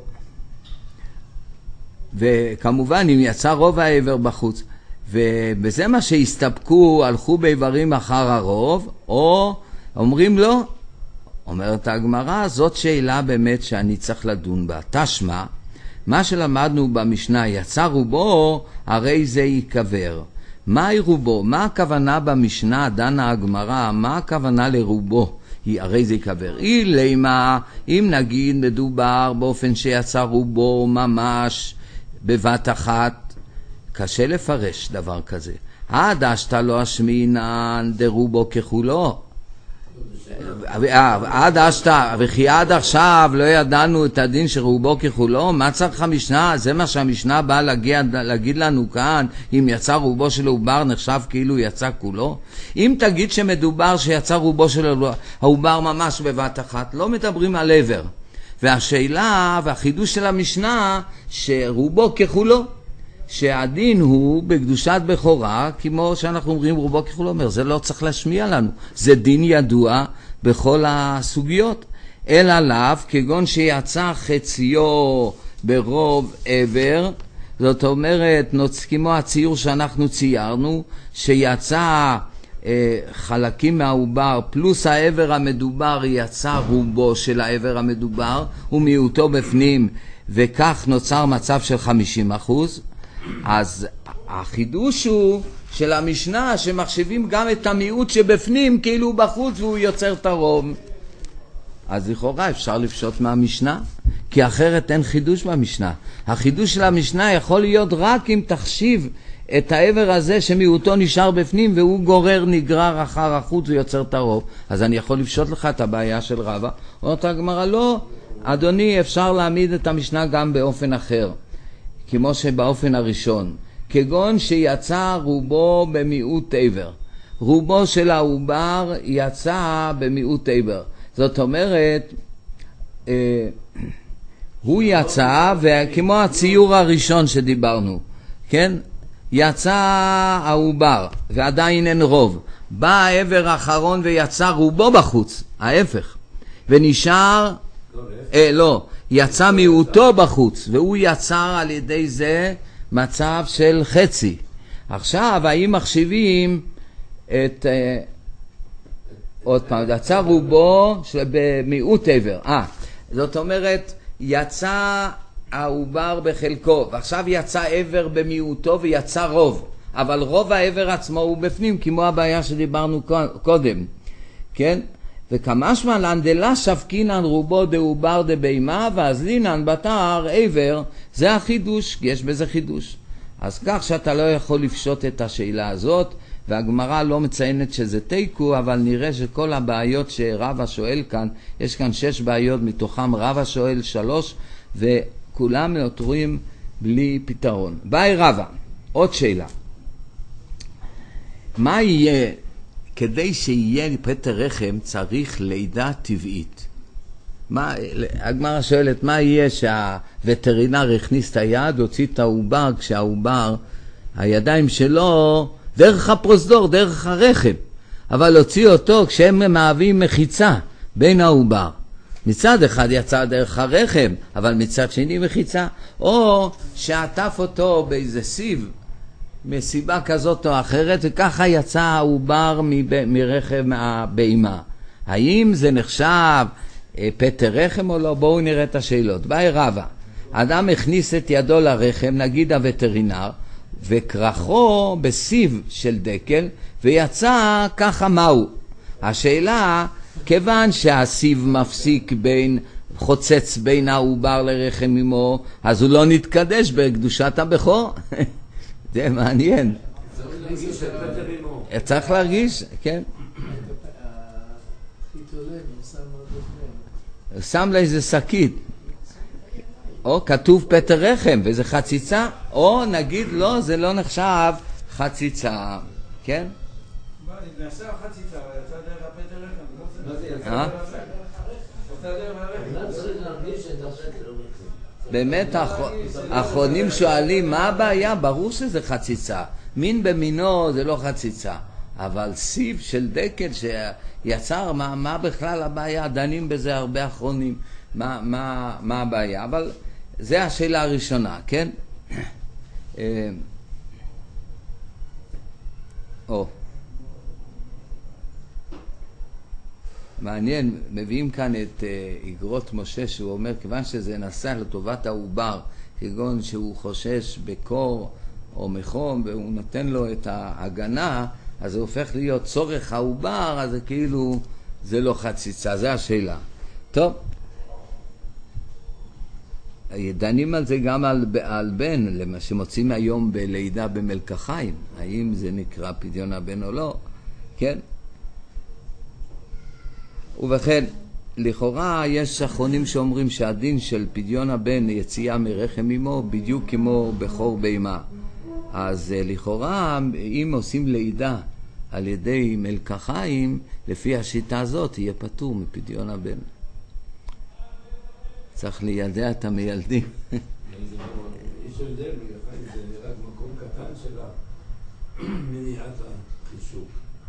וכמובן אם יצא רוב העבר בחוץ, ובזה מה שהסתפקו, הלכו באיברים אחר הרוב, או אומרים לא. אומרת הגמרא, זאת שאלה באמת שאני צריך לדון בה. תשמע, מה שלמדנו במשנה, יצא רובו, הרי זה ייקבר. מהי רובו? מה הכוונה במשנה, דנה הגמרא, מה הכוונה לרובו? הרי זה ייקבר. אילמה, אם נגיד מדובר באופן שיצא רובו ממש בבת אחת, קשה לפרש דבר כזה. עד אשתה לא השמינן דרובו ככולו. עד אשתה, וכי עד עכשיו לא ידענו את הדין שרובו ככולו. מה צריך המשנה? זה מה שהמשנה באה להגיד, להגיד לנו כאן. אם יצא רובו של העובר נחשב כאילו יצא כולו. אם תגיד שמדובר שיצא רובו של העובר ממש בבת אחת, לא מדברים על עבר. והשאלה והחידוש של המשנה שרובו ככולו, שהדין הוא בקדושת בכורה, כמו שאנחנו אומרים רובו ככולו, אומר, זה לא צריך להשמיע לנו, זה דין ידוע בכל הסוגיות, אלא לאו כגון שיצא חציו ברוב עבר, זאת אומרת, כמו הציור שאנחנו ציירנו, שיצא אה, חלקים מהעובר פלוס העבר המדובר, יצא רובו של העבר המדובר ומיעוטו בפנים, וכך נוצר מצב של חמישים אחוז. אז החידוש הוא של המשנה שמחשבים גם את המיעוט שבפנים כאילו הוא בחוץ והוא יוצר את הרוב. אז לכאורה אפשר לפשוט מהמשנה, כי אחרת אין חידוש במשנה. החידוש של המשנה יכול להיות רק אם תחשיב את העבר הזה שמיעוטו נשאר בפנים והוא גורר נגרר אחר החוץ ויוצר את הרוב. אז אני יכול לפשוט לך את הבעיה של רבא. אומרת הגמרא, לא, אדוני, אפשר להעמיד את המשנה גם באופן אחר, כמו שבאופן הראשון, כגון שיצא רובו במיעוט עבר. רובו של העובר יצא במיעוט עבר. זאת אומרת, אה, הוא יצא, וכמו הציור הראשון שדיברנו, כן? יצא העובר, ועדיין אין רוב. בא העבר האחרון ויצא רובו בחוץ, ההפך. ונשאר, אה, לא, יצא מיעוטו בחוץ, והוא יצר על ידי זה מצב של חצי. עכשיו, האם מחשיבים את, אה, עוד פעם, יצא רובו במיעוט עבר. אה, זאת אומרת, יצא העובר בחלקו, ועכשיו יצא עבר במיעוטו ויצא רוב, אבל רוב העבר עצמו הוא בפנים, כמו הבעיה שדיברנו קודם, כן? וכמשמע לנדלה שפקינן רובו דעובר דבהמה ואזלינן בתר עבר, זה החידוש, יש בזה חידוש. אז כך שאתה לא יכול לפשוט את השאלה הזאת, והגמרא לא מציינת שזה תיקו, אבל נראה שכל הבעיות שרבא שואל כאן, יש כאן שש בעיות, מתוכם רבא שואל שלוש, וכולם נותרים בלי פתרון. ביי רבא, עוד שאלה. מה יהיה, כדי שיהיה פטר רחם צריך לידה טבעית? מה, הגמרא שואלת, מה יהיה שהווטרינר הכניס את היד, הוציא את העובר, כשהעובר, הידיים שלו, דרך הפרוזדור, דרך הרחם, אבל הוציא אותו כשהם מהווים מחיצה בין העובר. מצד אחד יצא דרך הרחם, אבל מצד שני מחיצה, או שעטף אותו באיזה סיב, מסיבה כזאת או אחרת, וככה יצא העובר מרחם הבהמה. האם זה נחשב פטר רחם או לא? בואו נראה את השאלות. ביי רבא, אדם הכניס את ידו לרחם, נגיד הווטרינר, וקרחו בסיב של דקל, ויצא ככה מהו. השאלה, כיוון שהסיב מפסיק בין, חוצץ בין העובר לרחם אמו, אז הוא לא נתקדש בקדושת הבכור. זה מעניין. צריך להרגיש, כן. שם לה איזה שקית, או כתוב פטר רחם וזה חציצה, או נגיד לא, זה לא נחשב חציצה, כן? זה נעשה חציצה, אבל יצא דרך הפטר רחם. מה זה יצא דרך הרחם? באמת האחרונים שואלים מה הבעיה? ברור שזה חציצה, מין במינו זה לא חציצה, אבל סיב של דקל שיצר, מה, מה בכלל הבעיה? דנים בזה הרבה אחרונים. מה, מה, מה הבעיה, אבל זה השאלה הראשונה, כן? או. מעניין, מביאים כאן את איגרות משה, שהוא אומר, כיוון שזה נעשה לטובת העובר, כגון שהוא חושש בקור או מחום, והוא נותן לו את ההגנה, אז זה הופך להיות צורך העובר, אז זה כאילו, זה לא חציצה, זה השאלה. טוב, דנים על זה גם על, על בן, למה שמוצאים היום בלידה במלקחיים, האם זה נקרא פדיון הבן או לא, כן? ובכן, לכאורה יש אחרונים שאומרים שהדין של פדיון הבן יציאה מרחם אמו בדיוק כמו בכור בהמה. אז לכאורה אם עושים לידה על ידי מלקחיים, לפי השיטה הזאת יהיה פטור מפדיון הבן. צריך לידע את המיילדים. יש הבדל, זה רק מקום קטן של מניעת החישוק.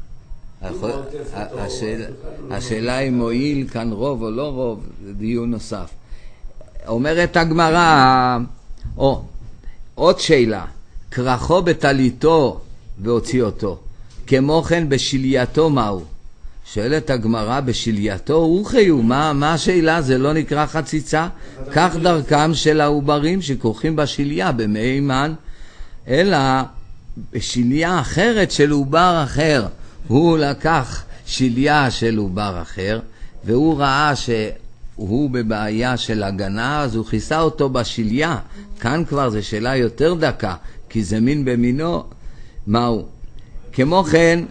השאלה אם מועיל כאן רוב או לא רוב, זה דיון נוסף. אומרת הגמרא, או, עוד שאלה, כרחו בטליתו והוציא אותו, כמו כן בשילייתו מהו? שואלת הגמרא, בשילייתו הוא חיו, מה, מה השאלה? זה לא נקרא חציצה? כך דרכם של העוברים שכורכים בשיליה במימן, אלא בשיליה אחרת של עובר אחר. הוא לקח שיליה של עובר אחר, והוא ראה שהוא בבעיה של הגנה, אז הוא כיסה אותו בשיליה. כאן כבר זה שאלה יותר דקה, כי זה מין במינו. מהו? כמו כן,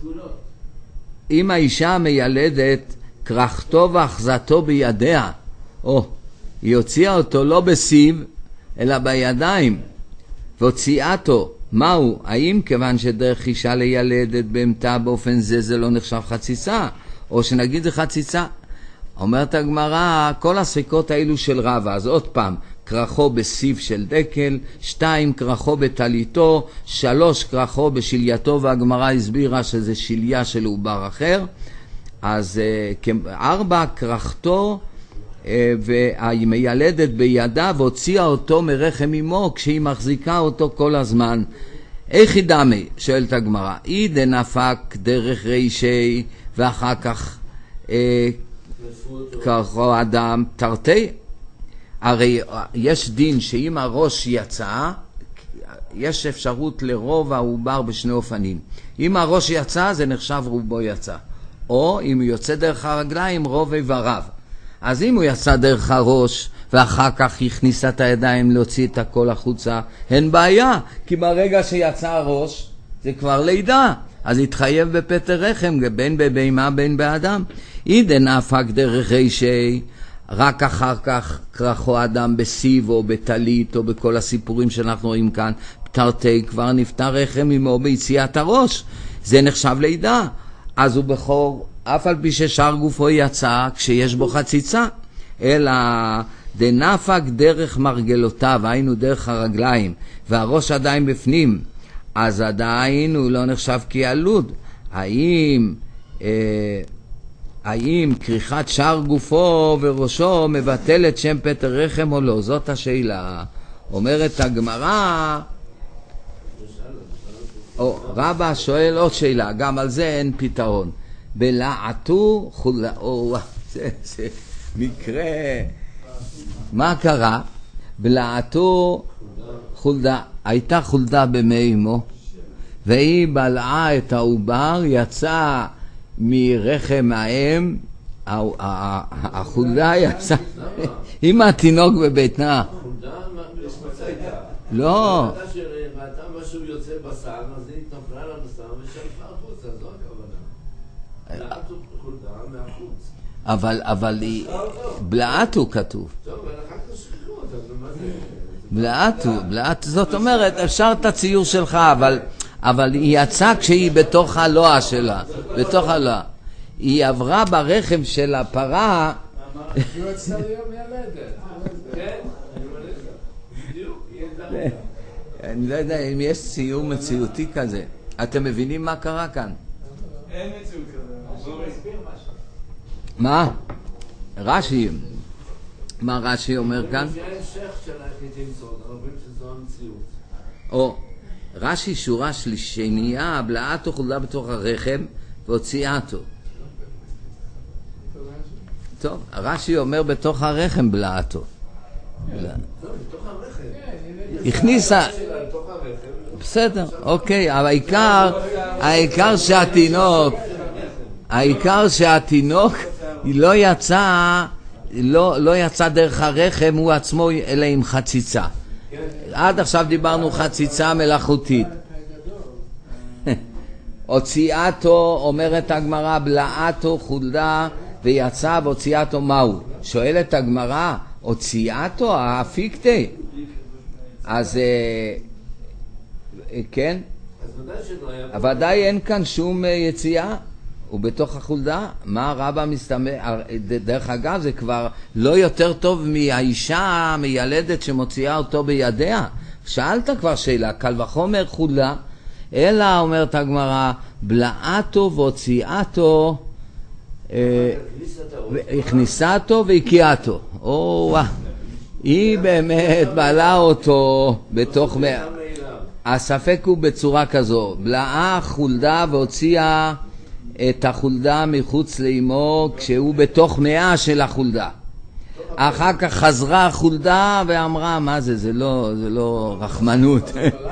אם האישה מיילדת, כרחתו ואחזתו בידיה, או, היא הוציאה אותו לא בסיב, אלא בידיים, והוציאתו, מהו? האם כיוון שדרך אישה לילדת בהמתה באופן זה, זה לא נחשב חציצה? או שנגיד זה חציצה? אומרת הגמרא, כל הספקות האלו של רבא, אז עוד פעם, כרחו בסיב של דקל, שתיים כרחו בטליתו, שלוש כרחו בשילייתו, והגמרא הסבירה שזה שיליה של עובר אחר, אז ארבע כרחתו, והיא מיילדת בידה והוציאה אותו מרחם אמו כשהיא מחזיקה אותו כל הזמן. איך ידמי? שואלת הגמרא, אי דנפק דרך רישי ואחר כך אה, כרחו אדם תרתי. הרי יש דין שאם הראש יצא, יש אפשרות לרוב העובר בשני אופנים. אם הראש יצא זה נחשב רובו יצא, או אם הוא יוצא דרך הרגליים רוב איבריו. אז אם הוא יצא דרך הראש ואחר כך הכניסה את הידיים להוציא את הכל החוצה, אין בעיה, כי ברגע שיצא הראש זה כבר לידה, אז התחייב בפטר רחם, בין בבהמה בין באדם. עידן אפק דרך רישי, רק אחר כך כרחו אדם בסיב או בטלית או בכל הסיפורים שאנחנו רואים כאן, פטרתי כבר נפטר רחם עמו ביציאת הראש, זה נחשב לידה. אז הוא בכור, אף על פי ששאר גופו יצא כשיש בו חציצה, אלא דנפק דרך מרגלותיו, היינו דרך הרגליים, והראש עדיין בפנים, אז עדיין הוא לא נחשב כילוד. האם, אה, האם כריכת שאר גופו וראשו מבטלת שם פטר רחם או לא? זאת השאלה. אומרת הגמרא, או, רבא שואל עוד שאלה, גם על זה אין פתרון. בלעתו חולדה, או, זה, זה מקרה, מה קרה? בלעתו חולדה, הייתה חולדה במי אמו, והיא בלעה את העובר, יצא מרחם האם, החולדה יצא, עם התינוק בביתנה. לא. ראתה משהו יוצא בסל, אז היא התנפלה על הבשר ושלפה החוצה, זו הכוונה. בלעת הוא חולדה מהחוץ. אבל, אבל היא, בלעת הוא כתוב. טוב, אבל אחר כך שכחו אותה, מה זה? בלעת הוא, בלעת, זאת אומרת, אפשר את הציור שלך, אבל, אבל היא יצאה כשהיא בתוך הלוע שלה, בתוך הלוע. היא עברה ברחם של הפרה. היא רצתה להיות מילדת. כן? בדיוק, היא ידעה. אני לא יודע אם יש ציור מציאותי כזה. אתם מבינים מה קרה כאן? אין מציאות כזה. הוא הסביר משהו. מה? רש"י. מה רש"י אומר כאן? לפי ההמשך של החיטים סוד, אנחנו רואים שזו המציאות. או, רש"י שורה שנייה, בלעתו חולדה בתוך הרחם והוציאתו. טוב, רש"י אומר בתוך הרחם בלעתו. לא, בתוך הרחם. הכניסה... בסדר, אוקיי, אבל העיקר, העיקר שהתינוק, העיקר שהתינוק לא יצא, לא, לא יצא דרך הרחם הוא עצמו אלא עם חציצה. עד עכשיו דיברנו חציצה מלאכותית. הוציאתו, אומרת הגמרא, בלעתו חולדה ויצא והוציאתו מהו? שואלת הגמרא, הוציאתו האפיקטי? אז כן, ודאי אין כאן שום יציאה, הוא בתוך החולדה. מה רבא מסתמך? דרך אגב זה כבר לא יותר טוב מהאישה המיילדת שמוציאה אותו בידיה. שאלת כבר שאלה, קל וחומר חולדה, אלא אומרת הגמרא, בלעתו והוציאתו, הכניסתו והקיאתו. או וואה, היא באמת בעלה אותו בתוך מאה. הספק הוא בצורה כזו, בלעה חולדה והוציאה את החולדה מחוץ לאמו כשהוא בתוך מאה של החולדה. אחר כך חזרה החולדה ואמרה, מה זה, זה לא, זה לא רחמנות.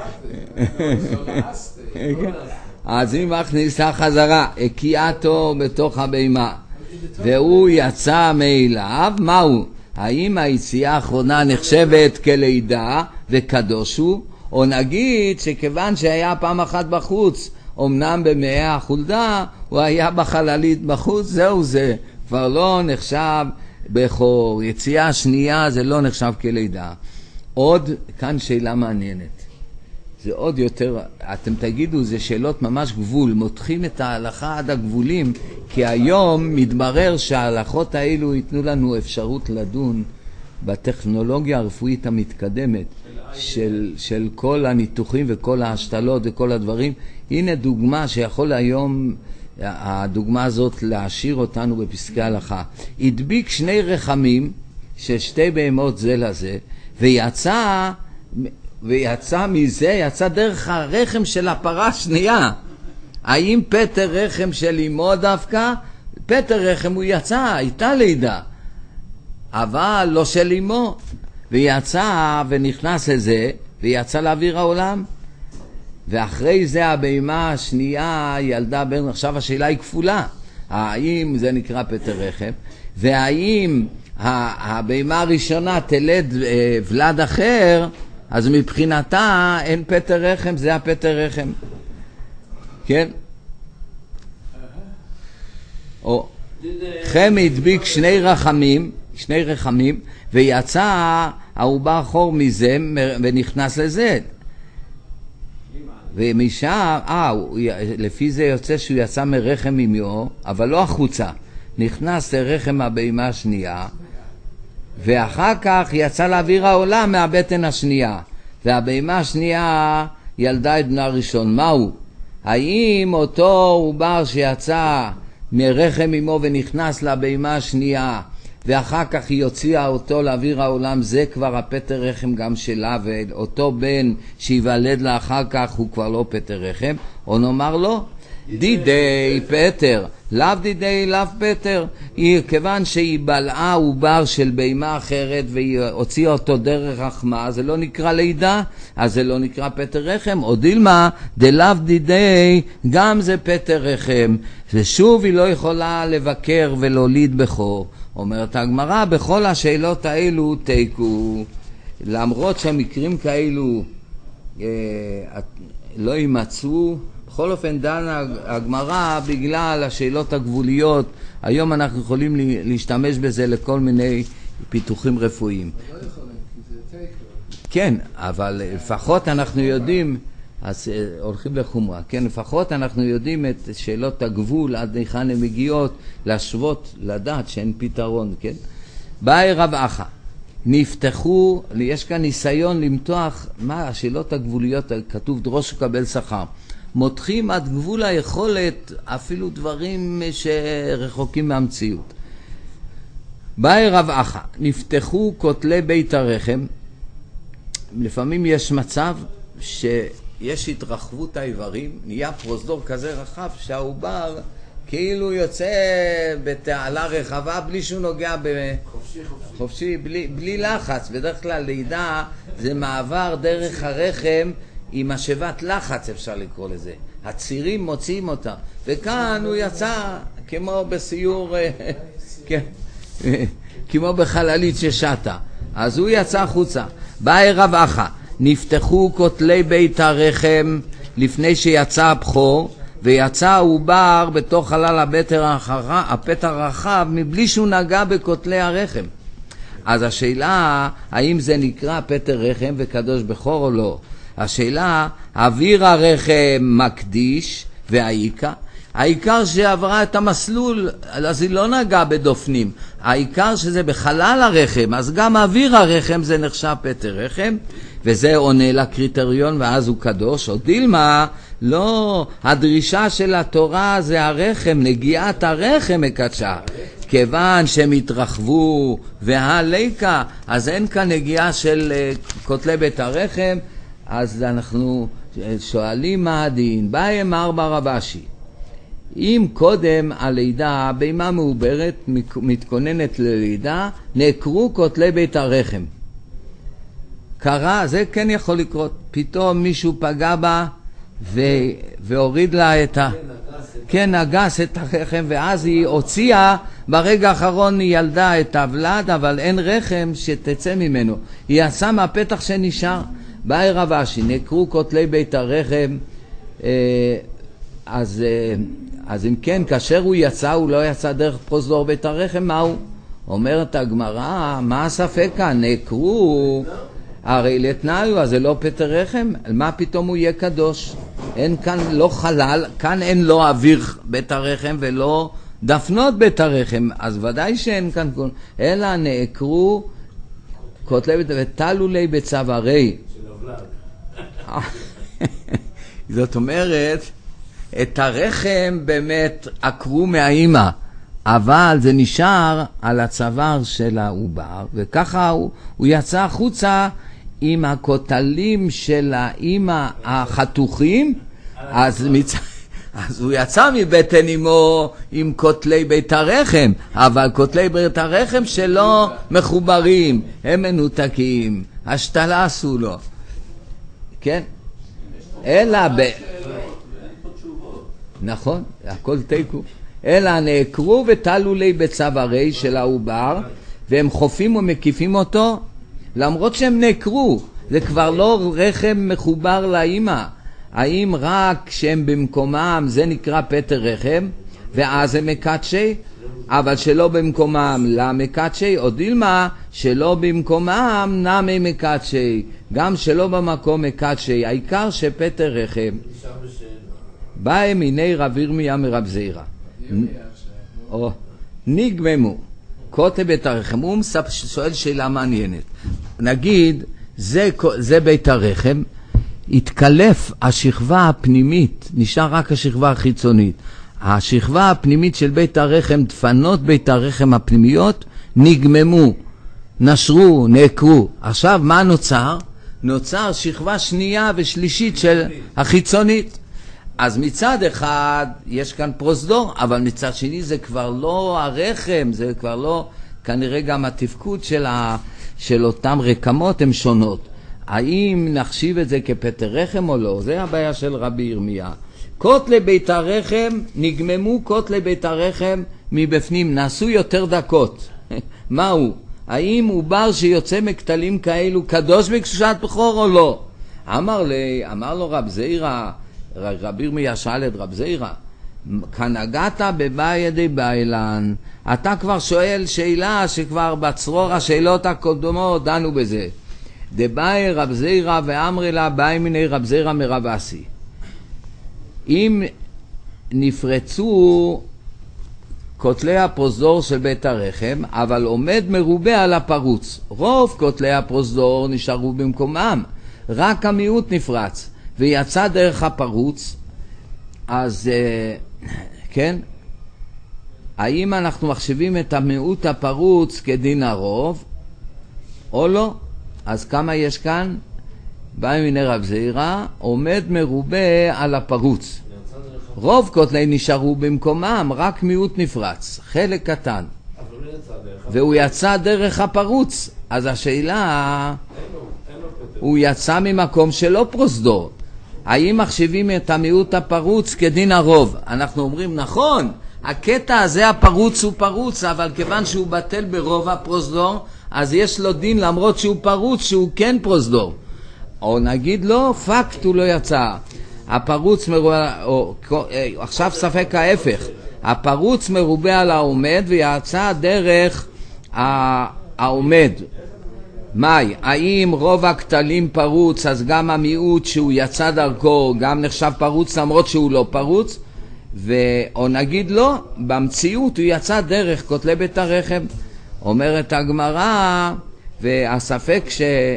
אז היא מכניסה חזרה, הקיאתו בתוך הבהמה, והוא יצא מאליו. מהו? האם היציאה האחרונה נחשבת כלידה וקדוש הוא? או נגיד שכיוון שהיה פעם אחת בחוץ, אמנם במאה החולדה, הוא היה בחללית בחוץ, זהו זה, כבר לא נחשב בכור. יציאה שנייה זה לא נחשב כלידה. עוד, כאן שאלה מעניינת. זה עוד יותר, אתם תגידו, זה שאלות ממש גבול, מותחים את ההלכה עד הגבולים, כי היום מתברר שההלכות האלו ייתנו לנו אפשרות לדון בטכנולוגיה הרפואית המתקדמת של, של כל הניתוחים וכל ההשתלות וכל הדברים. הנה דוגמה שיכול היום, הדוגמה הזאת להשאיר אותנו בפסקי הלכה. הדביק שני רחמים של שתי בהמות זה לזה, ויצא, ויצא מזה, יצא דרך הרחם של הפרה השנייה. האם פטר רחם של אמו דווקא? פטר רחם הוא יצא, הייתה לידה, אבל לא של אמו. ויצא ונכנס לזה, ויצא לאוויר העולם. ואחרי זה הבהמה השנייה ילדה בן. עכשיו השאלה היא כפולה, האם זה נקרא פטר רחם, והאם הבהמה הראשונה תלד ולד אחר, אז מבחינתה אין פטר רחם, זה הפטר רחם. כן? או חם הדביק שני רחמים, שני רחמים, ויצא העובר חור מזה ונכנס לזה. ומשם, אה, לפי זה יוצא שהוא יצא מרחם אמיו, אבל לא החוצה. נכנס לרחם הבהמה השנייה, ואחר כך יצא לאוויר העולם מהבטן השנייה. והבהמה השנייה ילדה את בנה הראשון. מהו? האם אותו עובר שיצא מרחם אמו ונכנס לבהמה השנייה, ואחר כך היא הוציאה אותו לאוויר העולם, זה כבר הפטר רחם גם שלה, ואותו בן שיוולד לה אחר כך הוא כבר לא פטר רחם? או נאמר לא, דידי פטר, לאו דידי לאו פטר. היא, כיוון שהיא בלעה עובר של בהמה אחרת והיא הוציאה אותו דרך רחמה, זה לא נקרא לידה, אז זה לא נקרא פטר רחם. או דילמה, דלאו דידי, גם זה פטר רחם, ושוב היא לא יכולה לבקר ולהוליד בכור. אומרת הגמרא, בכל השאלות האלו תיקו, למרות שהמקרים כאלו אה, לא יימצאו. בכל אופן דנה הגמרא בגלל השאלות הגבוליות. היום אנחנו יכולים להשתמש בזה לכל מיני פיתוחים רפואיים. לא יכולים, כי זה תיקו. כן, אבל לפחות אנחנו יודעים, אז הולכים לחומרה, כן, לפחות אנחנו יודעים את שאלות הגבול, עד היכן הן מגיעות, להשוות, לדעת שאין פתרון, כן? באי רב אחא, נפתחו, יש כאן ניסיון למתוח, מה השאלות הגבוליות, כתוב דרוש וקבל שכר. מותחים עד גבול היכולת אפילו דברים שרחוקים מהמציאות. באי רב אחא, נפתחו כותלי בית הרחם. לפעמים יש מצב שיש התרחבות האיברים, נהיה פרוזדור כזה רחב שהעובר כאילו יוצא בתעלה רחבה בלי שהוא נוגע בחופשי, חופשי. חופשי בלי, בלי לחץ. בדרך כלל לידה זה מעבר דרך הרחם עם השבת לחץ, אפשר לקרוא לזה. הצירים מוציאים אותה, וכאן הוא יצא כמו בסיור, כן, כמו בחללית ששטה, אז הוא יצא חוצה. באי רב אחא, נפתחו כותלי בית הרחם לפני שיצא הבכור, ויצא העובר בתוך חלל הפתח הרחב מבלי שהוא נגע בכותלי הרחם. אז השאלה, האם זה נקרא פטר רחם וקדוש בכור או לא? השאלה, אוויר הרחם מקדיש והעיקר, העיקר שעברה את המסלול, אז היא לא נגעה בדופנים, העיקר שזה בחלל הרחם, אז גם אוויר הרחם זה נחשב פטר רחם, וזה עונה לקריטריון, ואז הוא קדוש. או דילמה, לא, הדרישה של התורה זה הרחם, נגיעת הרחם מקדשה, כיוון שהם התרחבו והליקה, אז אין כאן נגיעה של כותלי בית הרחם. אז אנחנו שואלים מה הדין. באי אמר בר רב אשי, אם קודם הלידה בהמה מעוברת מתכוננת ללידה, נעקרו כותלי בית הרחם. קרה, זה כן יכול לקרות, פתאום מישהו פגע בה ו... והוריד לה את ה... כן, נגס את הרחם, ואז היא הוציאה, ברגע האחרון היא ילדה את הוולד, אבל אין רחם שתצא ממנו, היא יצאה מהפתח שנשאר. באי רב אשי, נעקרו כותלי בית הרחם, אז, אז אם כן, כאשר הוא יצא, הוא לא יצא דרך פרוזדור בית הרחם, מהו? אומרת הגמרא, מה הספק כאן? נעקרו, הרי לתנאיו, אז זה לא פטר רחם, מה פתאום הוא יהיה קדוש? אין כאן לא חלל, כאן אין לא אוויר בית הרחם ולא דפנות בית הרחם, אז ודאי שאין כאן, אלא נעקרו כותלי בית הרחם, ותלו לי בצווארי. זאת אומרת, את הרחם באמת עקרו מהאימא, אבל זה נשאר על הצוואר של העובר, וככה הוא, הוא יצא החוצה עם הכותלים של האימא החתוכים, אז, מצ... אז הוא יצא מבטן אמו עם כותלי בית הרחם, אבל כותלי בית הרחם שלו מחוברים, הם מנותקים, השתלה עשו לו. כן? אלא ב... נכון, הכל תיקו. אלא נעקרו ותלו לי בצווארי של העובר, והם חופים ומקיפים אותו, למרות שהם נעקרו. זה כבר לא רחם מחובר לאמא. האם רק שהם במקומם זה נקרא פטר רחם, ואז הם מקדשי? אבל שלא במקומם לא מקדשי, או דילמה שלא במקומם נמי מקדשי, גם שלא במקום מקדשי, העיקר שפטר רחם. באי מיני רב ירמיה מרב זעירא, או נגממו כותלי בית הרחם. הוא שואל שאלה מעניינת, נגיד זה, זה בית הרחם, התקלף השכבה הפנימית, נשאר רק השכבה החיצונית, השכבה הפנימית של בית הרחם, דפנות בית הרחם הפנימיות נגממו, נשרו, נעקרו. עכשיו מה נוצר? נוצר שכבה שנייה ושלישית של החיצונית. אז מצד אחד יש כאן פרוזדור, אבל מצד שני זה כבר לא הרחם, זה כבר לא, כנראה גם התפקוד של, ה, של אותם רקמות הן שונות. האם נחשיב את זה כפטר רחם או לא? זה הבעיה של רבי ירמיה. כותלי בית הרחם, נגממו כותלי בית הרחם מבפנים, נעשו יותר דקות. מהו? האם עובר שיוצא מכתלים כאלו קדוש בקדושת בכור או לא? אמר לי, אמר לו רב זעירא, רבי ירמיה שאל את רב זעירא, כנגעת בבאי ידי באילן, אתה כבר שואל שאלה שכבר בצרור השאלות הקודמות דנו בזה. דבאי רב זעירא ואמרי לה באי מיני רב זעירא מרב אסי, אם נפרצו כותלי הפרוזדור של בית הרחם, אבל עומד מרובה על הפרוץ, רוב כותלי הפרוזדור נשארו במקומם, רק המיעוט נפרץ ויצא דרך הפרוץ, אז כן, האם אנחנו מחשבים את המיעוט הפרוץ כדין הרוב או לא? אז כמה יש כאן? בא מיני רב זעירא, עומד מרובה על הפרוץ. רוב כותלי נשארו במקומם, רק מיעוט נפרץ, חלק קטן. והוא יצא דרך הפרוץ. אז השאלה, הוא יצא ממקום שלא פרוזדור. האם מחשיבים את המיעוט הפרוץ כדין הרוב? אנחנו אומרים נכון, הקטע הזה הפרוץ הוא פרוץ, אבל כיוון שהוא בטל ברוב הפרוזדור, אז יש לו דין למרות שהוא פרוץ שהוא כן פרוזדור. או נגיד לא, פקט הוא לא יצא. הפרוץ מרובה, או, עכשיו ספק ההפך, הפרוץ מרובה על העומד ויצא דרך העומד. מאי, האם רוב הכתלים פרוץ, אז גם המיעוט שהוא יצא דרכו גם נחשב פרוץ למרות שהוא לא פרוץ? ו... או נגיד לא, במציאות הוא יצא דרך כותלי בית הרחם. אומרת הגמרא, והספק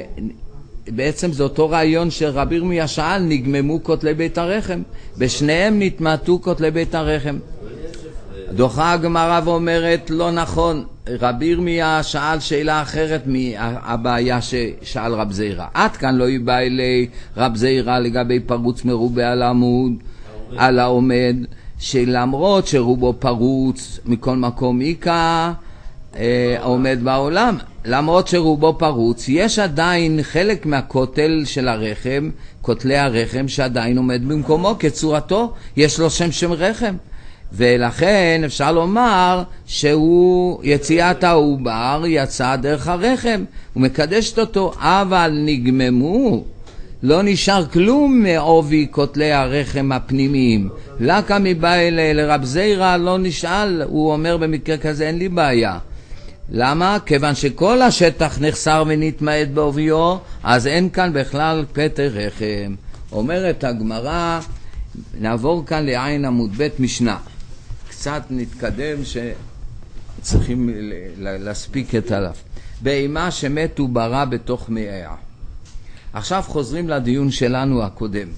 שבעצם זה אותו רעיון של רבי ירמיה שאל, נגממו כותלי בית הרחם, בשניהם נתמעטו כותלי בית הרחם. דוחה הגמרא ואומרת לא נכון, רבי ירמיה שאל שאלה אחרת מהבעיה ששאל רב זעירא. עד כאן לא יבא אלי רב זעירא לגבי פרוץ מרובה על העמוד, על העומד, שלמרות שרובו פרוץ מכל מקום איקה עומד בעולם, למרות שרובו פרוץ, יש עדיין חלק מהכותל של הרחם, כותלי הרחם, שעדיין עומד במקומו כצורתו, יש לו שם שם רחם, ולכן אפשר לומר שהוא יציאת העובר יצא דרך הרחם, הוא מקדשת אותו, אבל נגממו, לא נשאר כלום מעובי כותלי הרחם הפנימיים. לקה מבא אלי לרב זעירא לא נשאל, הוא אומר במקרה כזה אין לי בעיה. למה? כיוון שכל השטח נחסר ונתמעט בעוביו, אז אין כאן בכלל פטר רחם. אומרת הגמרא, נעבור כאן לעין עמוד בית משנה. קצת נתקדם שצריכים להספיק את עליו. בהמה שמתו ברא בתוך מאיה. עכשיו חוזרים לדיון שלנו הקודם.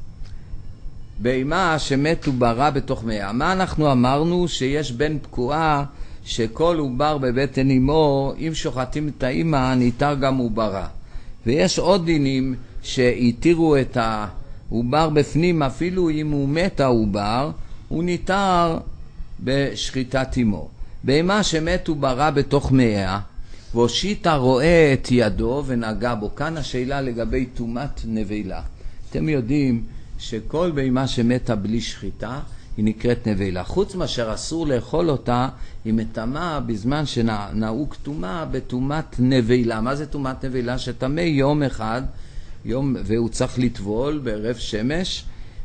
בהמה שמתו ברא בתוך מאיה. מה אנחנו אמרנו? שיש בן פקועה שכל עובר בבטן אמו, אם שוחטים את האמא, ניתר גם עוברה. ויש עוד דינים שהתירו את העובר בפנים, אפילו אם הוא מת העובר, הוא ניתר בשחיטת אמו. בהמה שמתו ברא בתוך מאיה, והושיט רואה את ידו ונגע בו. כאן השאלה לגבי טומאת נבלה. אתם יודעים שכל בהמה שמתה בלי שחיטה היא נקראת נבלה. חוץ מאשר אסור לאכול אותה, היא מטמאה בזמן שנהוג טומאה בטומאת נבלה. מה זה טומאת נבלה? שטמא יום אחד, יום, והוא צריך לטבול בערב שמש,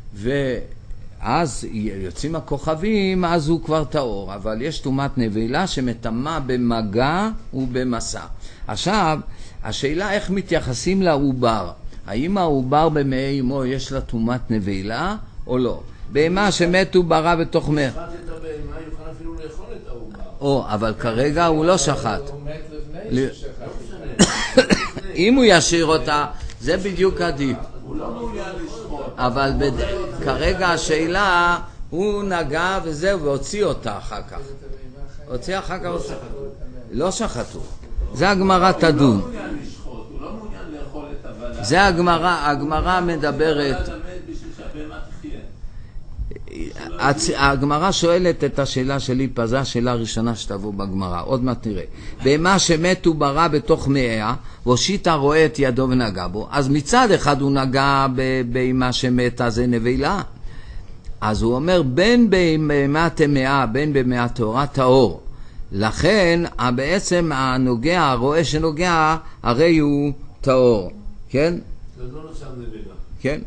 ואז יוצאים הכוכבים, אז הוא כבר טהור. אבל יש טומאת נבלה שמטמאה במגע ובמסע. עכשיו, השאלה איך מתייחסים לעובר. האם העובר במעי אמו יש לה טומאת נבלה או לא? בהמה שמתו ברא בתוך מאה. שחט את הבהמה, יוכל אפילו לאכול את העובר. או, אבל כרגע הוא לא שחט. הוא מת לפני ששחט. אם הוא ישאיר אותה, זה בדיוק עדיף. הוא לא מעוניין לשחוט. אבל כרגע השאלה, הוא נגע וזהו, והוציא אותה אחר כך. הוציא אחר כך, לא שחטו. זה הגמרא תדון. הוא לא מעוניין לשחוט, הוא לא מעוניין לאכול את הבלה. זה הגמרא, הגמרא מדברת. הגמרא שואלת את השאלה שלי, פזה השאלה הראשונה שתבוא בגמרא, עוד מעט נראה. בהמה שמתו ברא בתוך מאיה, והושיט רואה את ידו ונגע בו, אז מצד אחד הוא נגע בהמה שמתה, זה נבלה. אז הוא אומר, בין בהמה טמאה, בין בהמה טהורה, טהור. לכן בעצם הנוגע, הרואה שנוגע, הרי הוא טהור. כן? זה לא נחשב נבלה. כן.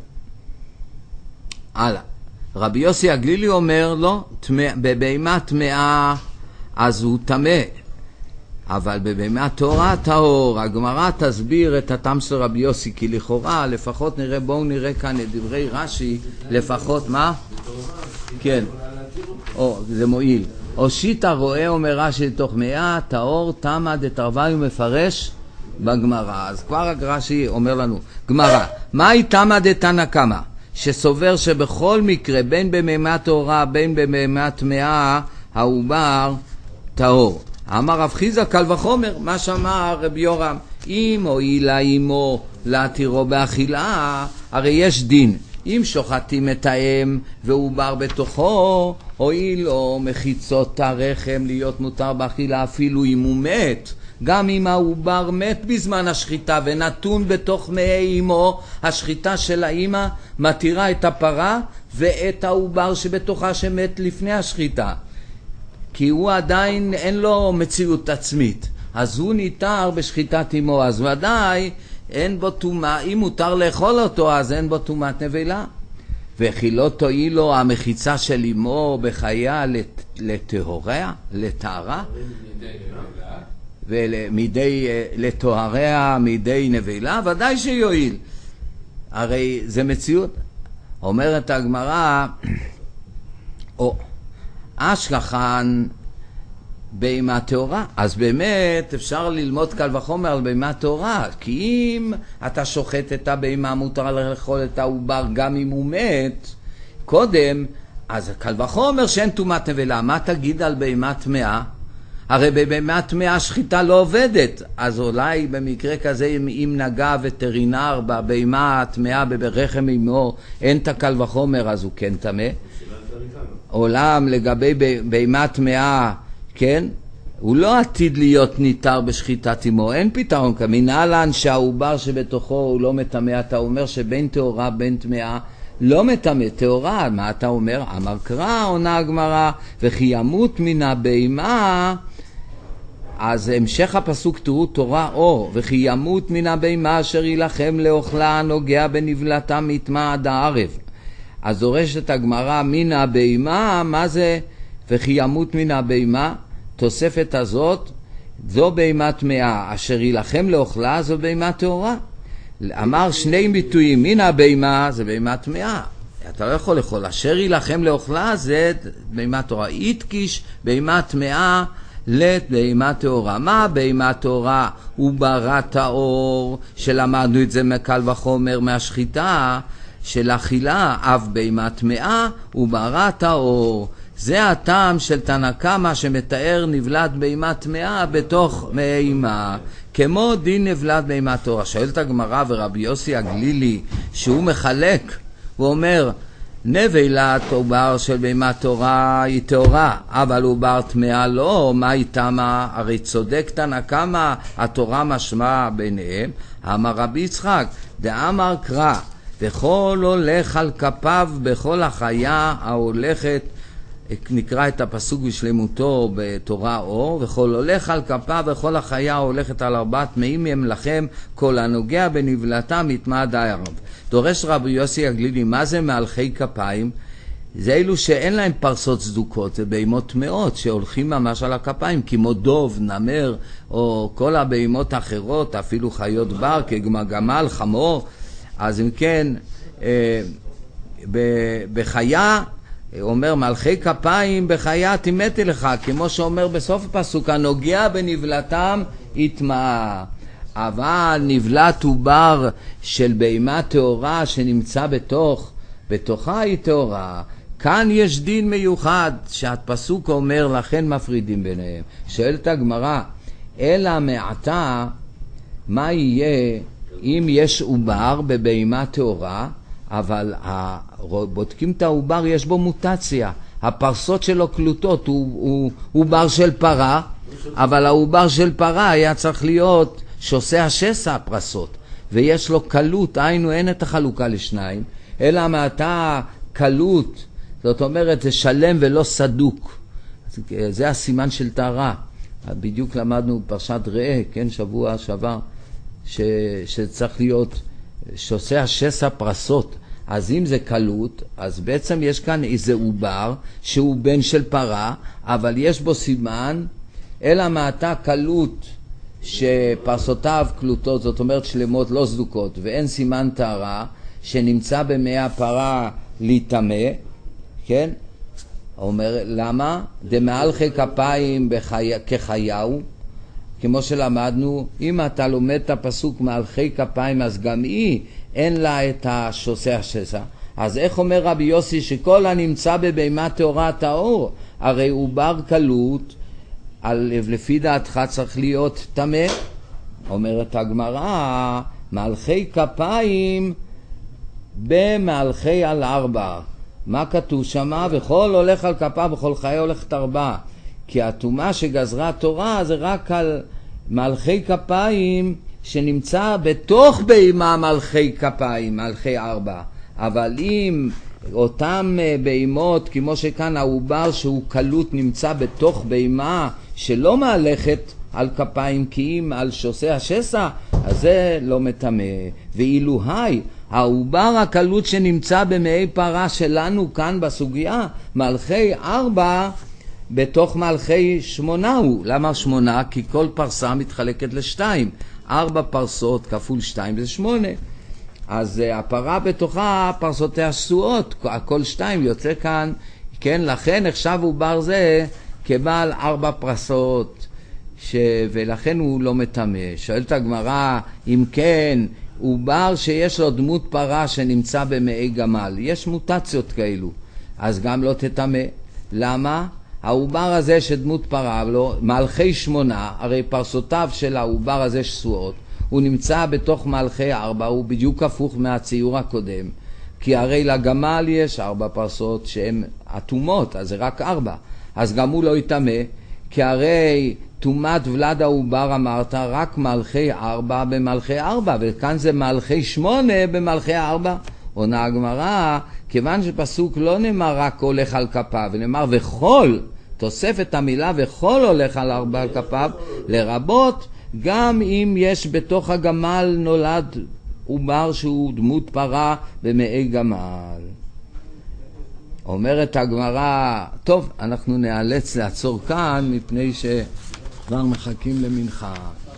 הלאה. רבי יוסי הגלילי אומר לא, בבהמה טמאה אז הוא טמא, אבל בבהמה טהורה טהור. הגמרא תסביר את הטעם של רבי יוסי, כי לכאורה לפחות נראה, בואו נראה כאן את דברי רש"י, לפחות מה? כן, או, זה מועיל. הושיט רואה אומר רש"י לתוך מאה, טהור תמה דתרווה ומפרש בגמרא. אז כבר רש"י אומר לנו, גמרא, מהי תמה דתנא קמא? שסובר שבכל מקרה, בין במהמה טהורה, בין במהמה טמאה, העובר טהור. אמר רב חיסדא קל וחומר, מה שאמר רבי יורם, אם הועילה אמו להתירו באכילה, הרי יש דין. אם שוחטים את האם ועובר בתוכו, הועיל או מחיצות הרחם להיות מותר באכילה אפילו אם הוא מת. גם אם העובר מת בזמן השחיטה ונתון בתוך מעי אמו, השחיטה של האמא מתירה את הפרה ואת העובר שבתוכה שמת לפני השחיטה, כי הוא עדיין אין לו מציאות עצמית, אז הוא ניתר בשחיטת אמו, אז ודאי אין בו טומאה. אם מותר לאכול אותו אז אין בו טומאת נבלה. וכי לא תועיל לו המחיצה של אמו בחיה לטהוריה, לטהרה, ומדי לטהריה מידי נבלה, ודאי שיועיל. הרי זה מציאות. אומרת הגמרא, או אשכחן בהמה טהורה, אז באמת אפשר ללמוד קל וחומר על בהמה טהורה, כי אם אתה שוחט את הבהמה מותר לאכול את העובר גם אם הוא מת קודם, אז קל וחומר שאין טומאת נבלה. מה תגיד על בהמה טמאה? הרי בבהמה טמאה שחיטה לא עובדת, אז אולי במקרה כזה אם, אם נגע וטרינר בבהמה טמאה ברחם אמו אין את הקל וחומר, אז הוא כן טמא. עולם לגבי בהמה טמאה, כן, הוא לא עתיד להיות ניתר בשחיטת אמו, אין פתרון. כמנהלן שהעובר שבתוכו הוא לא מטמא, אתה אומר שבין טהורה בין טמאה לא מטמא. טהורה, מה אתה אומר? אמר קרא, עונה הגמרא, וכי ימות מן הבהמה, אז המשך הפסוק תראו תורה אור, וכי ימות מן הבהמה אשר ילחם לאוכלה נוגע בנבלתה מטמא עד הערב. אז דורשת הגמרא מן הבהמה, מה זה וכי ימות מן הבהמה? תוספת הזאת, זו בהמה טמאה, אשר ילחם לאוכלה זו בהמה טהורה. אמר שני ביטויים, מן הבהמה זה בהמה טמאה, אתה לא יכול לאכול, אשר ילחם לאוכלה זה בהמה טהורה. איתקיש בהמה טמאה לבהמה טהורה. מה בהמה טהורה? הוא ברא טהור, שלמדנו את זה מקל וחומר מהשחיטה של אכילה, אף בהמה טמאה הוא ברא טהור. זה הטעם של תנא קמא שמתאר נבלת בהמה טמאה בתוך בהמה, כמו דין נבלת בהמה טהורה. שואלת הגמרא, ורבי יוסי הגלילי שהוא מחלק, הוא אומר נבלת עובר של בהמה טהורה היא טהורה, אבל עובר טמאה לא, מה היא טמאה? הרי צודק תנא קמא, התורה משמע ביניהם. אמר רבי יצחק דאמר קרא, וכל הולך על כפיו בכל החיה ההולכת, נקרא את הפסוק בשלמותו בתורה אור, וכל הולך על כפיו וכל החיה הולכת על ארבעת טמאים הם לכם, כל הנוגע בנבלתם מטמא עד הערב. דורש רבי יוסי הגלילי, מה זה מהלכי כפיים? זה אלו שאין להם פרסות צדוקות, זה בהמות טמאות שהולכים ממש על הכפיים, כמו דוב, נמר, או כל הבהמות האחרות, אפילו חיות בר כגמל, חמור. אז אם כן, אה, בחיה אומר מלכי כפיים בחיה תימתי לך, כמו שאומר בסוף הפסוק, הנוגע בנבלתם יטמא. אבל נבלת עובר של בהמה טהורה שנמצא בתוך, בתוכה היא טהורה. כאן יש דין מיוחד שהפסוק אומר לכן מפרידים ביניהם. שואלת הגמרא, אלא מעתה מה יהיה אם יש עובר בבהמה טהורה, אבל בודקים את העובר, יש בו מוטציה, הפרסות שלו קלוטות, הוא, הוא, הוא עובר של פרה, אבל העובר של פרה היה צריך להיות שעושה השסע הפרסות, ויש לו קלות, היינו אין את החלוקה לשניים, אלא מעתה קלות, זאת אומרת זה שלם ולא סדוק, זה הסימן של טהרה. בדיוק למדנו פרשת ראה, כן, שבוע שעבר, ש, שצריך להיות שעושה השסע פרסות. אז אם זה קלות, אז בעצם יש כאן איזה עובר שהוא בן של פרה, אבל יש בו סימן, אלא מעתה קלות שפרסותיו קלוטות, זאת אומרת שלמות לא סדוקות, ואין סימן טהרה שנמצא במי הפרה להיטמא, כן? אומר, למה? דמהלכי כפיים בחי... כחייהו, כמו שלמדנו, אם אתה לומד את הפסוק מהלכי כפיים, אז גם היא אין לה את השוסע השסע. אז איך אומר רבי יוסי שכל הנמצא בבהמה טהורה טהור? הרי עובר קלות, על, לפי דעתך צריך להיות טמא. אומרת הגמרא, מהלכי כפיים במהלכי על ארבע. מה כתוב שמה? וכל הולך על כפיו וכל חיי הולכת ארבע. כי הטומאה שגזרה התורה זה רק על מהלכי כפיים שנמצא בתוך בהמה מלכי כפיים, מלכי ארבע. אבל אם אותם בהמות, כמו שכאן העובר שהוא קלות נמצא בתוך בהמה שלא מהלכת על כפיים כי אם על שוסי השסע, אז זה לא מטמא. ואילו היי, העובר הקלות שנמצא במאי פרה שלנו כאן בסוגיה, מלכי ארבע בתוך מלכי שמונה הוא. למה שמונה? כי כל פרסה מתחלקת לשתיים. ארבע פרסות כפול שתיים זה שמונה. אז הפרה בתוכה פרסותיה שסועות, הכל שתיים יוצא כאן, כן, לכן עכשיו עובר זה כבעל ארבע פרסות, ש... ולכן הוא לא מטמא. שואלת הגמרא, אם כן, עובר שיש לו דמות פרה שנמצא במאי גמל, יש מוטציות כאלו, אז גם לא תטמא. למה? העובר הזה שדמות פרה, לא, מלכי שמונה, הרי פרסותיו של העובר הזה שסועות, הוא נמצא בתוך מלכי ארבע, הוא בדיוק הפוך מהציור הקודם, כי הרי לגמל יש ארבע פרסות שהן אטומות, אז זה רק ארבע, אז גם הוא לא יטמא, כי הרי תומת ולד העובר אמרת רק מלכי ארבע במלכי ארבע, וכאן זה מלכי שמונה במלכי ארבע. עונה הגמרא, כיוון שפסוק לא נאמר רק הולך על כפיו, ונאמר וכל, תוספת המילה וכל הולך על ארבע על כפיו, לרבות גם אם יש בתוך הגמל נולד עובר שהוא דמות פרה במאי גמל. אומרת הגמרא, טוב, אנחנו נאלץ לעצור כאן מפני שכבר מחכים למנחה.